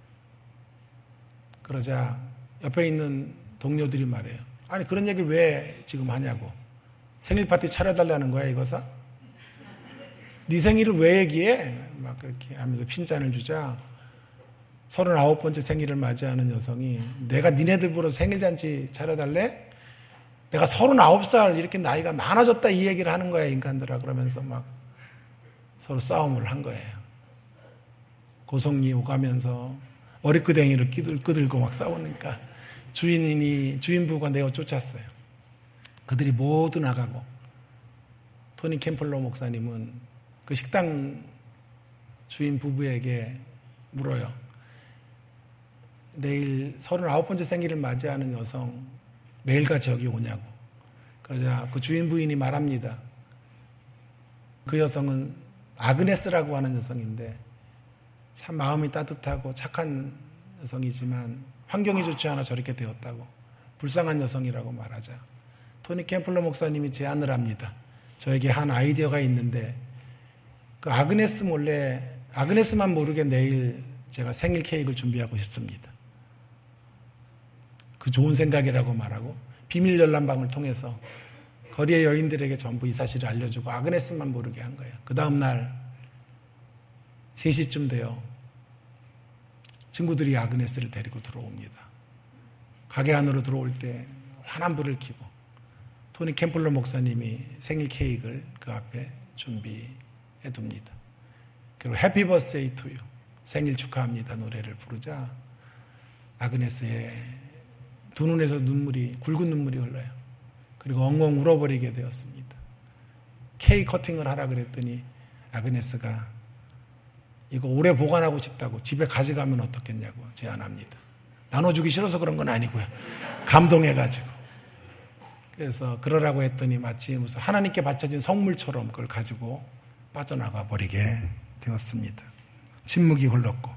그러자 옆에 있는 동료들이 말해요. 아니 그런 얘기를 왜 지금 하냐고. 생일 파티 차려달라는 거야 이거사? 네 생일을 왜 얘기해? 막 그렇게 하면서 핀잔을 주자 서른아홉 번째 생일을 맞이하는 여성이 내가 니네들보러 생일잔치 차려달래? 내가 서른아홉 살 이렇게 나이가 많아졌다 이 얘기를 하는 거야 인간들아. 그러면서 막 서로 싸움을 한 거예요. 고성이 오가면서 머리끄댕이를 끄들고 막 싸우니까 주인이 주인부가 내어 쫓았어요. 그들이 모두 나가고 토니 캠플러 목사님은 그 식당 주인 부부에게 물어요. 내일 서른아홉 번째 생일을 맞이하는 여성 매일같이 여기 오냐고. 그러자 그 주인 부인이 말합니다. 그 여성은 아그네스라고 하는 여성인데 참 마음이 따뜻하고 착한 여성이지만 환경이 좋지 않아 저렇게 되었다고. 불쌍한 여성이라고 말하자 토니 캠플러 목사님이 제안을 합니다. 저에게 한 아이디어가 있는데 그 아그네스 몰래 아그네스만 모르게 내일 제가 생일 케이크를 준비하고 싶습니다. 그 좋은 생각이라고 말하고 비밀 열람방을 통해서 거리의 여인들에게 전부 이 사실을 알려주고 아그네스만 모르게 한 거예요. 그 다음 날 세 시쯤 되어 친구들이 아그네스를 데리고 들어옵니다. 가게 안으로 들어올 때 환한 불을 켜고 토니 캠플러 목사님이 생일 케이크를 그 앞에 준비해 둡니다. 그리고 해피 버스데이 투 유 생일 축하합니다 노래를 부르자 아그네스의 두 눈에서 눈물이 굵은 눈물이 흘러요. 그리고 엉엉 울어버리게 되었습니다. 케이크 커팅을 하라 그랬더니 아그네스가 이거 오래 보관하고 싶다고 집에 가져가면 어떻겠냐고 제안합니다. 나눠주기 싫어서 그런 건 아니고요. 감동해가지고. 그래서 그러라고 했더니 마치 무슨 하나님께 바쳐진 성물처럼 그걸 가지고 빠져나가 버리게 되었습니다. 침묵이 흘렀고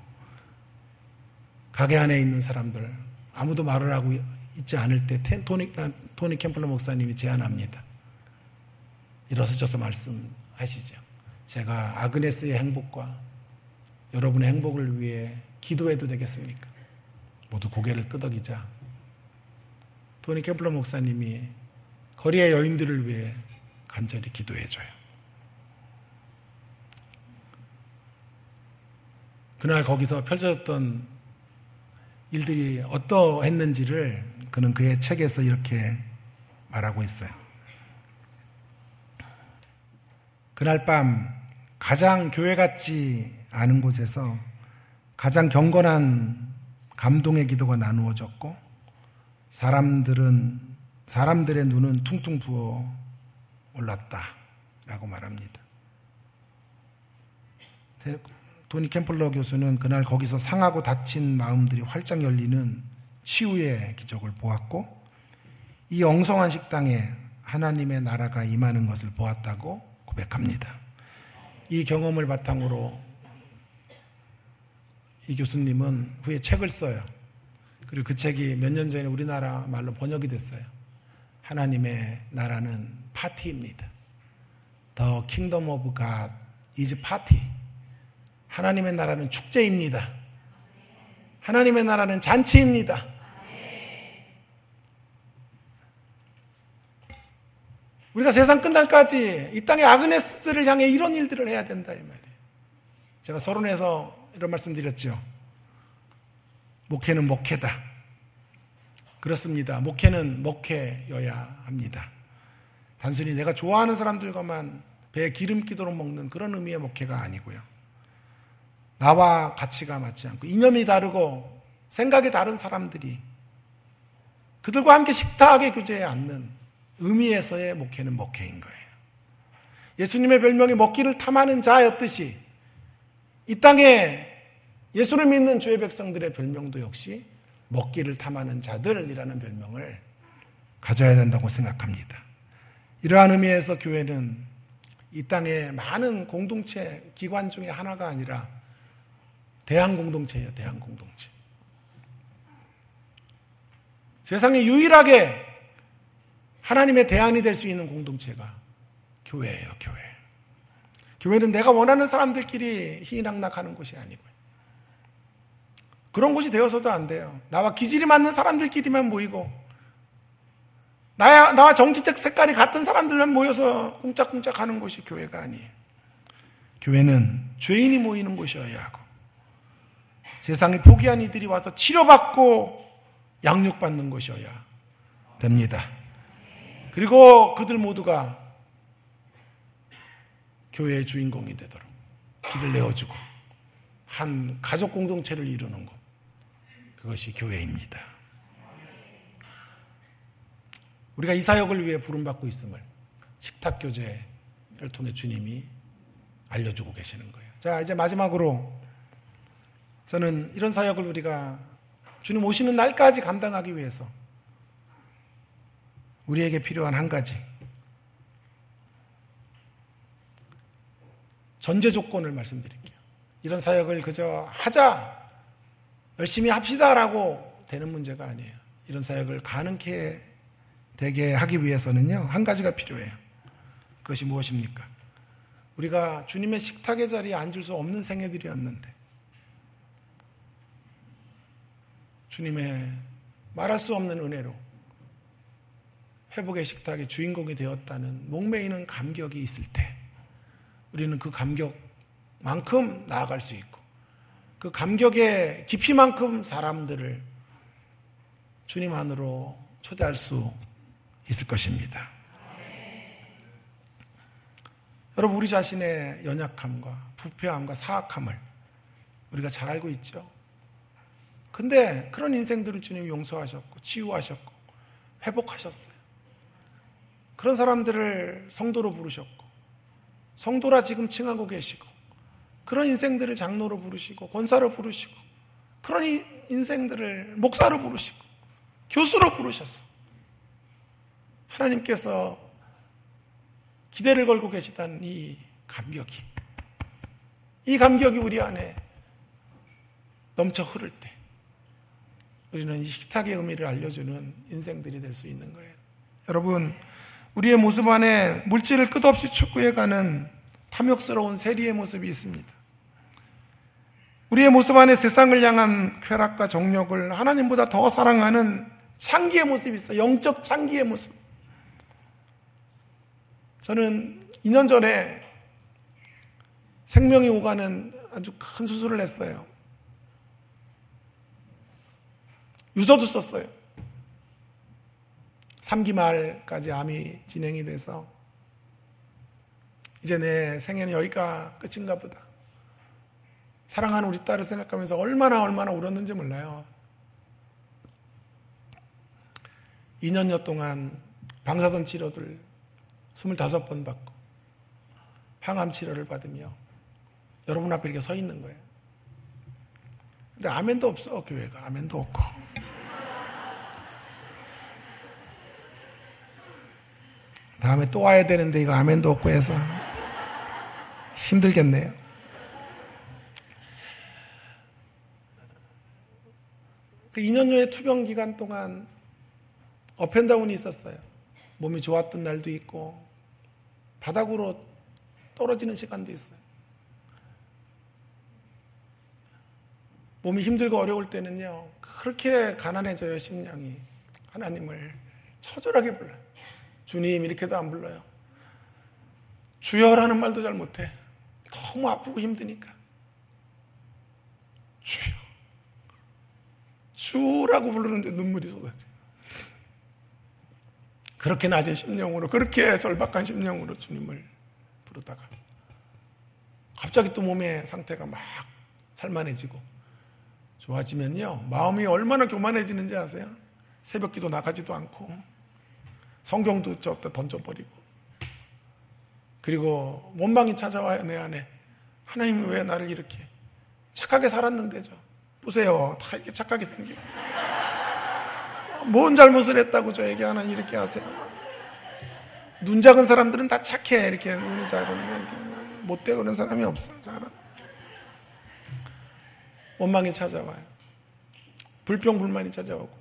가게 안에 있는 사람들 아무도 말을 하고 있지 않을 때 토니, 토니 캠플러 목사님이 제안합니다. 일어서셔서 말씀하시죠. 제가 아그네스의 행복과 여러분의 행복을 위해 기도해도 되겠습니까? 모두 고개를 끄덕이자 토니 캠플러 목사님이 거리의 여인들을 위해 간절히 기도해줘요. 그날 거기서 펼쳐졌던 일들이 어떠했는지를 그는 그의 책에서 이렇게 말하고 있어요. 그날 밤 가장 교회 같지 않은 곳에서 가장 경건한 감동의 기도가 나누어졌고 사람들은 사람들의 눈은 퉁퉁 부어 올랐다라고 말합니다. 토니 캠플러 교수는 그날 거기서 상하고 다친 마음들이 활짝 열리는 치유의 기적을 보았고 이 엉성한 식당에 하나님의 나라가 임하는 것을 보았다고 고백합니다. 이 경험을 바탕으로 이 교수님은 후에 책을 써요. 그리고 그 책이 몇 년 전에 우리나라 말로 번역이 됐어요. 하나님의 나라는 파티입니다. The Kingdom of God is party. 하나님의 나라는 축제입니다. 하나님의 나라는 잔치입니다. 우리가 세상 끝날까지 이 땅의 아그네스들을 향해 이런 일들을 해야 된다 이 말이에요. 제가 서론에서 이런 말씀 드렸죠. 목회는 목회다. 그렇습니다. 목회는 목회여야 합니다. 단순히 내가 좋아하는 사람들과만 배에 기름 끼도록 먹는 그런 의미의 목회가 아니고요. 나와 가치가 맞지 않고 이념이 다르고 생각이 다른 사람들이 그들과 함께 식탁에 교제에 앉는 의미에서의 목회는 목회인 거예요. 예수님의 별명이 먹기를 탐하는 자였듯이 이 땅에 예수를 믿는 주의 백성들의 별명도 역시 먹기를 탐하는 자들이라는 별명을 가져야 된다고 생각합니다. 이러한 의미에서 교회는 이 땅의 많은 공동체 기관 중에 하나가 아니라 대한 공동체예요. 대한 공동체. 세상에 유일하게 하나님의 대안이 될 수 있는 공동체가 교회예요. 교회. 교회는 내가 원하는 사람들끼리 희희낙낙하는 곳이 아니고요. 그런 곳이 되어서도 안 돼요. 나와 기질이 맞는 사람들끼리만 모이고 나야, 나와 정치적 색깔이 같은 사람들만 모여서 쿵짝쿵짝 하는 곳이 교회가 아니에요. 교회는 죄인이 모이는 곳이어야 하고 세상에 포기한 이들이 와서 치료받고 양육받는 곳이어야 됩니다. 그리고 그들 모두가 교회의 주인공이 되도록 길을 내어주고 한 가족 공동체를 이루는 것, 그것이 교회입니다. 우리가 이 사역을 위해 부름받고 있음을 식탁교제를 통해 주님이 알려주고 계시는 거예요. 자, 이제 마지막으로 저는 이런 사역을 우리가 주님 오시는 날까지 감당하기 위해서 우리에게 필요한 한 가지 전제 조건을 말씀드릴게요. 이런 사역을 그저 하자, 열심히 합시다라고 되는 문제가 아니에요. 이런 사역을 가능케 되게 하기 위해서는요, 한 가지가 필요해요. 그것이 무엇입니까? 우리가 주님의 식탁의 자리에 앉을 수 없는 생애들이었는데 주님의 말할 수 없는 은혜로 회복의 식탁의 주인공이 되었다는 목매이는 감격이 있을 때 우리는 그 감격만큼 나아갈 수 있고 그 감격의 깊이만큼 사람들을 주님 안으로 초대할 수 있을 것입니다. 여러분, 우리 자신의 연약함과 부패함과 사악함을 우리가 잘 알고 있죠. 근데 그런 인생들을 주님이 용서하셨고 치유하셨고 회복하셨어요. 그런 사람들을 성도로 부르셨고 성도라 지금 칭하고 계시고 그런 인생들을 장로로 부르시고 권사로 부르시고 그런 인생들을 목사로 부르시고 교수로 부르셨어요. 하나님께서 기대를 걸고 계시다는 이 감격이 이 감격이 우리 안에 넘쳐 흐를 때 우리는 이 식탁의 의미를 알려주는 인생들이 될 수 있는 거예요. 여러분, 우리의 모습 안에 물질을 끝없이 추구해가는 탐욕스러운 세리의 모습이 있습니다. 우리의 모습 안에 세상을 향한 쾌락과 정욕을 하나님보다 더 사랑하는 창기의 모습이 있어요. 영적 창기의 모습. 저는 이 년 전에 생명이 오가는 아주 큰 수술을 했어요. 유서도 썼어요. 삼 기 말까지 암이 진행이 돼서 이제 내 생애는 여기가 끝인가 보다. 사랑하는 우리 딸을 생각하면서 얼마나 얼마나 울었는지 몰라요. 이 년여 동안 방사선 치료를 스물다섯 번 받고 항암 치료를 받으며 여러분 앞에 이렇게 서 있는 거예요. 근데 아멘도 없어, 교회가. 아멘도 없고. 다음에 또 와야 되는데 이거 아멘도 없고 해서 힘들겠네요. 그 이 년여의 투병 기간 동안 업앤다운이 있었어요. 몸이 좋았던 날도 있고 바닥으로 떨어지는 시간도 있어요. 몸이 힘들고 어려울 때는요, 그렇게 가난해져요. 심령이 하나님을 처절하게 불러요. 주님 이렇게도 안 불러요. 주여라는 말도 잘 못해. 너무 아프고 힘드니까 주여, 주라고 부르는데 눈물이 쏟아져. 그렇게 낮은 심령으로, 그렇게 절박한 심령으로 주님을 부르다가 갑자기 또 몸의 상태가 막 살만해지고 좋아지면요, 마음이 얼마나 교만해지는지 아세요? 새벽기도 나가지도 않고 성경도 저기다 던져버리고, 그리고 원망이 찾아와요. 내 안에 하나님이 왜 나를 이렇게 착하게 살았는데죠. 보세요, 다 이렇게 착하게 생기고 뭔 잘못을 했다고 저에게 하나님 이렇게 하세요. 눈 작은 사람들은 다 착해. 이렇게 눈이 작은데 못되고 그런 사람이 없어. 원망이 찾아와요. 불평불만이 찾아오고,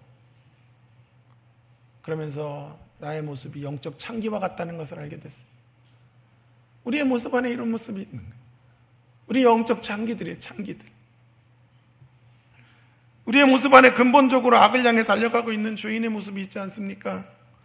그러면서 나의 모습이 영적 창기와 같다는 것을 알게 됐어요. 우리의 모습 안에 이런 모습이 있는 거예요. 우리 영적 창기들이에요. 창기들. 우리의 모습 안에 근본적으로 악을 향해 달려가고 있는 죄인의 모습이 있지 않습니까?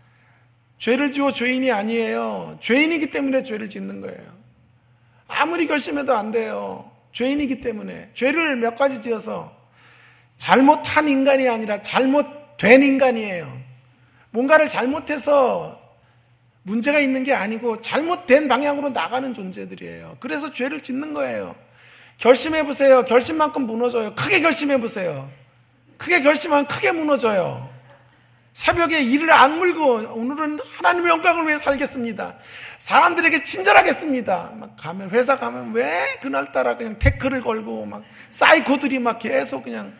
죄를 지어 죄인이 아니에요. 죄인이기 때문에 죄를 짓는 거예요. 아무리 결심해도 안 돼요. 죄인이기 때문에. 죄를 몇 가지 지어서 잘못한 인간이 아니라 잘못된 인간이에요. 뭔가를 잘못해서 문제가 있는 게 아니고 잘못된 방향으로 나가는 존재들이에요. 그래서 죄를 짓는 거예요. 결심해보세요. 결심만큼 무너져요. 크게 결심해보세요. 크게 결심하면 크게 무너져요. 새벽에 이를 악물고 오늘은 하나님의 영광을 위해 살겠습니다. 사람들에게 친절하겠습니다. 막 가면, 회사 가면 왜 그날따라 그냥 태클을 걸고 막 사이코들이 막 계속 그냥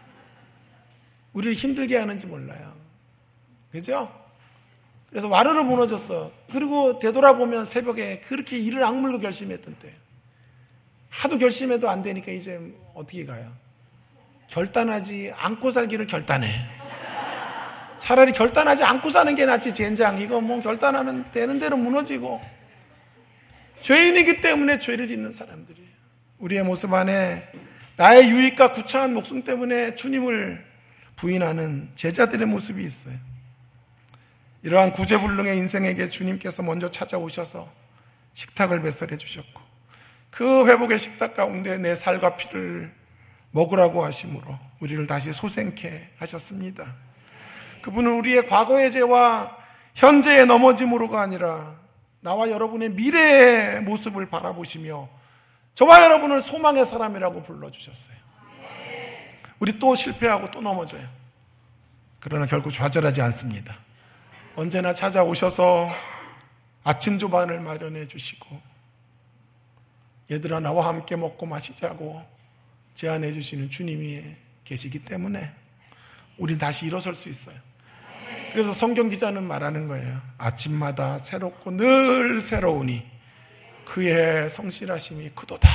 우리를 힘들게 하는지 몰라요. 그죠? 그래서 와르르 무너졌어. 그리고 되돌아보면 새벽에 그렇게 이를 악물고 결심했던 때, 하도 결심해도 안 되니까 이제 어떻게 가요? 결단하지 않고 살기를 결단해. 차라리 결단하지 않고 사는 게 낫지. 젠장, 이거 뭐 결단하면 되는 대로 무너지고. 죄인이기 때문에 죄를 짓는 사람들이에요. 우리의 모습 안에 나의 유익과 구차한 목숨 때문에 주님을 부인하는 제자들의 모습이 있어요. 이러한 구제불능의 인생에게 주님께서 먼저 찾아오셔서 식탁을 배설해 주셨고, 그 회복의 식탁 가운데 내 살과 피를 먹으라고 하심으로 우리를 다시 소생케 하셨습니다. 그분은 우리의 과거의 죄와 현재의 넘어짐으로가 아니라 나와 여러분의 미래의 모습을 바라보시며 저와 여러분을 소망의 사람이라고 불러주셨어요. 우리 또 실패하고 또 넘어져요. 그러나 결국 좌절하지 않습니다. 언제나 찾아오셔서 아침 조반을 마련해 주시고, 얘들아 나와 함께 먹고 마시자고 제안해 주시는 주님이 계시기 때문에 우린 다시 일어설 수 있어요. 그래서 성경 기자는 말하는 거예요. 아침마다 새롭고 늘 새로우니 그의 성실하심이 크도다.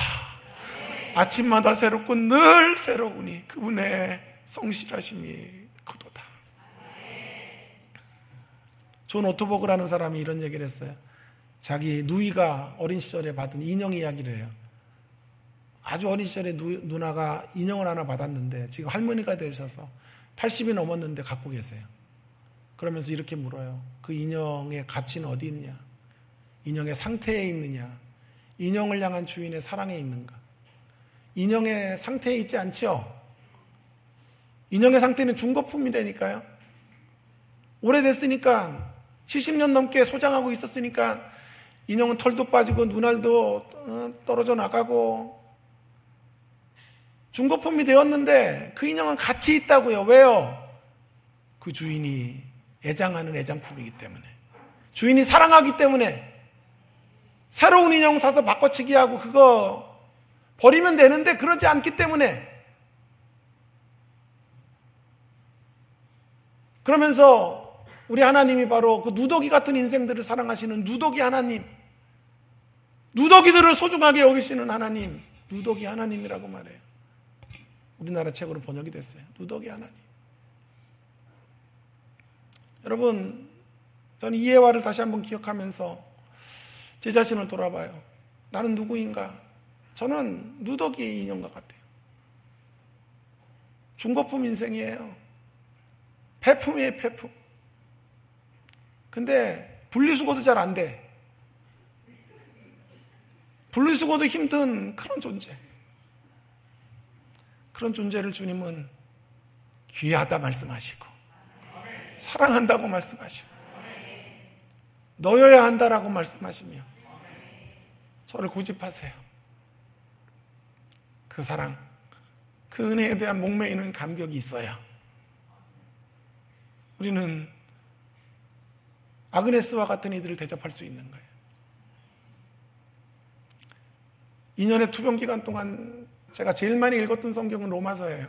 아침마다 새롭고 늘 새로우니 그분의 성실하심이 크도다. 존 오토버그라는 사람이 이런 얘기를 했어요. 자기 누이가 어린 시절에 받은 인형 이야기를 해요. 아주 어린 시절에 누, 누나가 인형을 하나 받았는데 지금 할머니가 되셔서 팔십이 넘었는데 갖고 계세요. 그러면서 이렇게 물어요. 그 인형의 가치는 어디 있냐? 인형의 상태에 있느냐? 인형을 향한 주인의 사랑에 있는가? 인형의 상태에 있지 않죠? 인형의 상태는 중거품이라니까요. 오래됐으니까 칠십 년 넘게 소장하고 있었으니까 인형은 털도 빠지고 눈알도 떨어져 나가고 중거품이 되었는데 그 인형은 가치 있다고요. 왜요? 그 주인이 애장하는 애장품이기 때문에, 주인이 사랑하기 때문에. 새로운 인형 사서 바꿔치기 하고 그거 버리면 되는데 그러지 않기 때문에. 그러면서 우리 하나님이 바로 그 누더기 같은 인생들을 사랑하시는 누더기 하나님, 누더기들을 소중하게 여기시는 하나님, 누더기 하나님이라고 말해요. 우리나라 책으로 번역이 됐어요. 누더기 하나님. 여러분, 저는 이 예화를 다시 한번 기억하면서 제 자신을 돌아봐요. 나는 누구인가? 저는 누더기 인형과 같아요. 중고품 인생이에요. 폐품이에요, 폐품. 근데 분리수거도 잘 안 돼. 분리수거도 힘든 그런 존재. 그런 존재를 주님은 귀하다 말씀하시고, 사랑한다고 말씀하시고, 너여야 한다라고 말씀하시며 저를 고집하세요. 그 사랑, 그 은혜에 대한 목매이는 감격이 있어야 우리는 아그네스와 같은 이들을 대접할 수 있는 거예요. 이 년의 투병 기간 동안 제가 제일 많이 읽었던 성경은 로마서예요.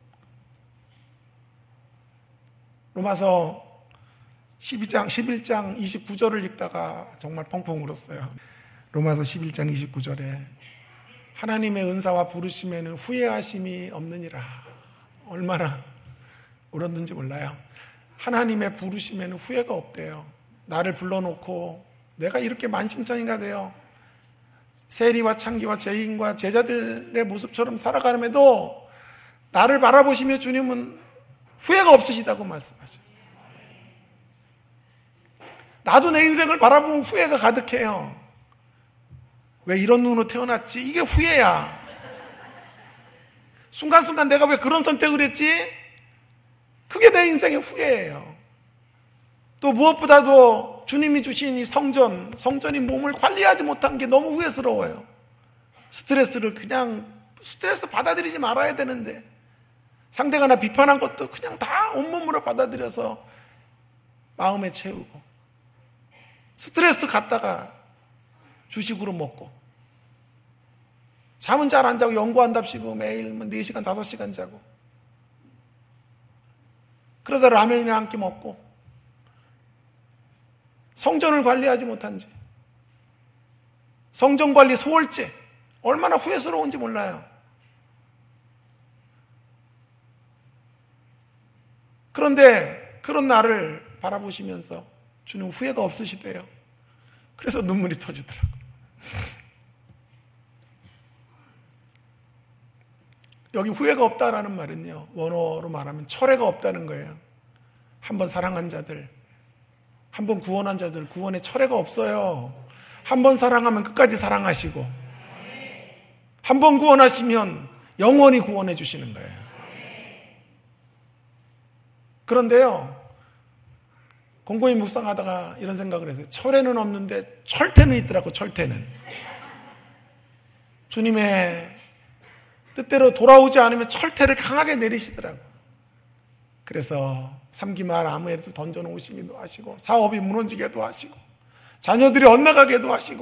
로마서 십이 장, 십일 장 이십구 절을 읽다가 정말 펑펑 울었어요. 로마서 십일 장 이십구 절에 하나님의 은사와 부르심에는 후회하심이 없느니라. 얼마나 울었는지 몰라요. 하나님의 부르심에는 후회가 없대요. 나를 불러놓고 내가 이렇게 만신창이가 되어 세리와 창기와 죄인과 제자들의 모습처럼 살아가는데도 나를 바라보시며 주님은 후회가 없으시다고 말씀하셔요. 나도 내 인생을 바라보면 후회가 가득해요. 왜 이런 눈으로 태어났지? 이게 후회야. 순간순간 내가 왜 그런 선택을 했지? 그게 내 인생의 후회예요. 또 무엇보다도 주님이 주신 이 성전, 성전이 몸을 관리하지 못한 게 너무 후회스러워요. 스트레스를 그냥 스트레스 받아들이지 말아야 되는데 상대가 나 비판한 것도 그냥 다 온몸으로 받아들여서 마음에 채우고 스트레스 갖다가 주식으로 먹고 잠은 잘 안 자고 연구한답시고 매일 네 시간, 다섯 시간 자고 그러다 라면이나 한 끼 먹고 성전을 관리하지 못한지 성전 관리 소홀죄 얼마나 후회스러운지 몰라요. 그런데 그런 나를 바라보시면서 주님 후회가 없으시대요. 그래서 눈물이 터지더라고요. 여기 후회가 없다라는 말은요, 원어로 말하면 철회가 없다는 거예요. 한번 사랑한 자들, 한번 구원한 자들 구원에 철회가 없어요. 한번 사랑하면 끝까지 사랑하시고 한번 구원하시면 영원히 구원해 주시는 거예요. 그런데요, 곰곰이 묵상하다가 이런 생각을 했어요. 철회는 없는데 철퇴는 있더라고. 철퇴는 주님의 뜻대로 돌아오지 않으면 철퇴를 강하게 내리시더라고. 그래서 삼기말 아무에도 던져놓으시기도 하시고 사업이 무너지게도 하시고 자녀들이 엇나가게도 하시고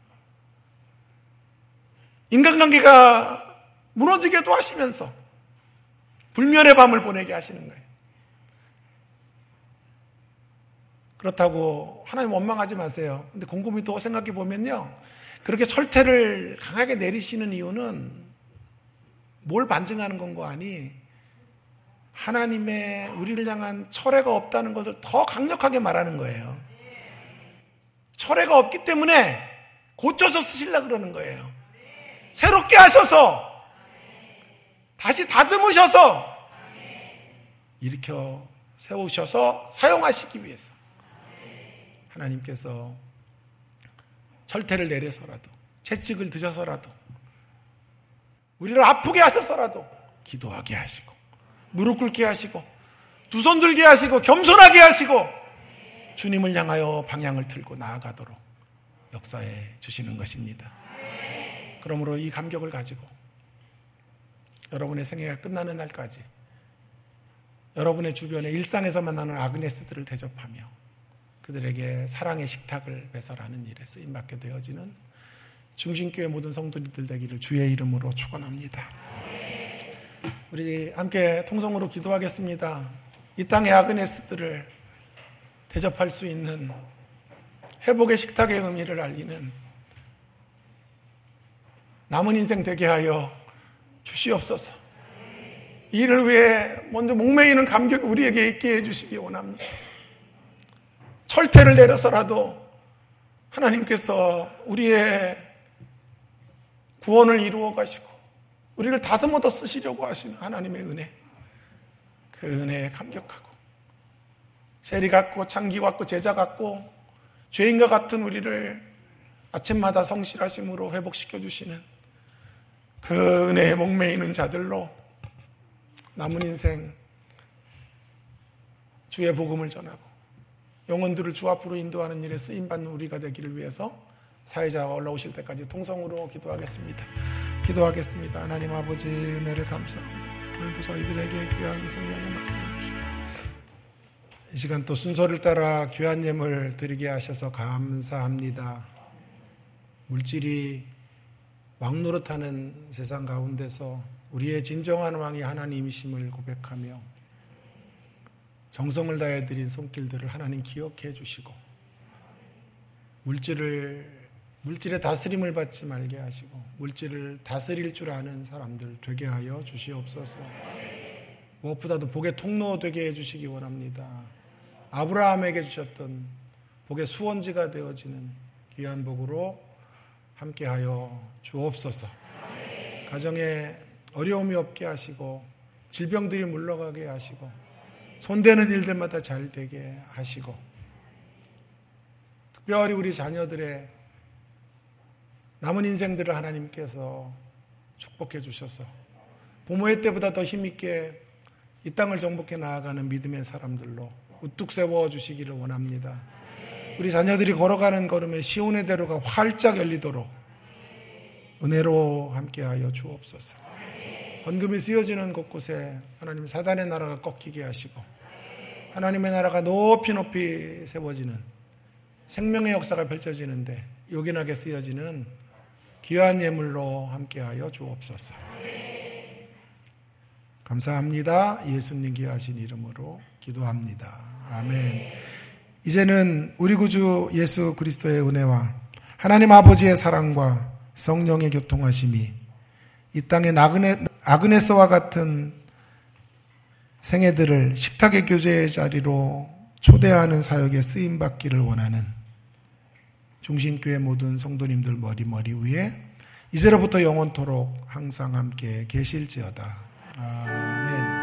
인간관계가 무너지게도 하시면서 불멸의 밤을 보내게 하시는 거예요. 그렇다고 하나님 원망하지 마세요. 근데 곰곰이 또 생각해 보면요, 그렇게 철퇴를 강하게 내리시는 이유는 뭘 반증하는 건 거 아니, 하나님의 우리를 향한 철회가 없다는 것을 더 강력하게 말하는 거예요. 철회가 없기 때문에 고쳐서 쓰시려고 그러는 거예요. 새롭게 하셔서 다시 다듬으셔서 일으켜 세우셔서 사용하시기 위해서 하나님께서 철퇴를 내려서라도 채찍을 드셔서라도 우리를 아프게 하셔서라도 기도하게 하시고 무릎 꿇게 하시고 두 손 들게 하시고 겸손하게 하시고 주님을 향하여 방향을 틀고 나아가도록 역사해 주시는 것입니다. 그러므로 이 감격을 가지고 여러분의 생애가 끝나는 날까지 여러분의 주변에 일상에서 만나는 아그네스들을 대접하며 그들에게 사랑의 식탁을 배설하는 일에 쓰임받게 되어지는 중심교회 모든 성도님들 되기를 주의 이름으로 축원합니다. 우리 함께 통성으로 기도하겠습니다. 이 땅의 아그네스들을 대접할 수 있는 회복의 식탁의 의미를 알리는 남은 인생 되게 하여 주시옵소서. 이 일을 위해 먼저 목매이는 감격이 우리에게 있게 해주시기 원합니다. 철퇴를 내려서라도 하나님께서 우리의 구원을 이루어 가시고 우리를 다듬어도 쓰시려고 하시는 하나님의 은혜, 그 은혜에 감격하고 세리 같고 창기 같고 제자 같고 죄인과 같은 우리를 아침마다 성실하심으로 회복시켜 주시는 그 은혜에 목매이는 자들로 남은 인생 주의 복음을 전하고 영혼들을 주 앞으로 인도하는 일에 쓰임받는 우리가 되기를 위해서 사회자가 올라오실 때까지 통성으로 기도하겠습니다. 기도하겠습니다. 하나님 아버지 은혜를 감사합니다. 오늘도 저희들에게 귀한 성령의 말씀을 주시고 이 시간 또 순서를 따라 귀한 예물 드리게 하셔서 감사합니다. 물질이 왕 노릇하는 세상 가운데서 우리의 진정한 왕이 하나님이심을 고백하며 정성을 다해 드린 손길들을 하나님 기억해 주시고 물질을 물질의 다스림을 받지 말게 하시고 물질을 다스릴 줄 아는 사람들 되게 하여 주시옵소서. 무엇보다도 복의 통로 되게 해주시기 원합니다. 아브라함에게 주셨던 복의 수원지가 되어지는 귀한 복으로 함께하여 주옵소서. 가정에 어려움이 없게 하시고 질병들이 물러가게 하시고 손대는 일들마다 잘 되게 하시고 특별히 우리 자녀들의 남은 인생들을 하나님께서 축복해 주셔서 부모의 때보다 더 힘있게 이 땅을 정복해 나아가는 믿음의 사람들로 우뚝 세워주시기를 원합니다. 우리 자녀들이 걸어가는 걸음에 시온의 대로가 활짝 열리도록 은혜로 함께하여 주옵소서. 헌금이 쓰여지는 곳곳에 하나님 사단의 나라가 꺾이게 하시고 하나님의 나라가 높이 높이 세워지는 생명의 역사가 펼쳐지는데 요긴하게 쓰여지는 귀한 예물로 함께하여 주옵소서. 감사합니다. 예수님 귀하신 이름으로 기도합니다. 아멘. 이제는 우리 구주 예수 그리스도의 은혜와 하나님 아버지의 사랑과 성령의 교통하심이 이 땅의 나그네, 아그네스와 같은 생애들을 식탁의 교제의 자리로 초대하는 사역에 쓰임받기를 원하는 중심교회 모든 성도님들 머리머리 위에 이제로부터 영원토록 항상 함께 계실지어다. 아멘.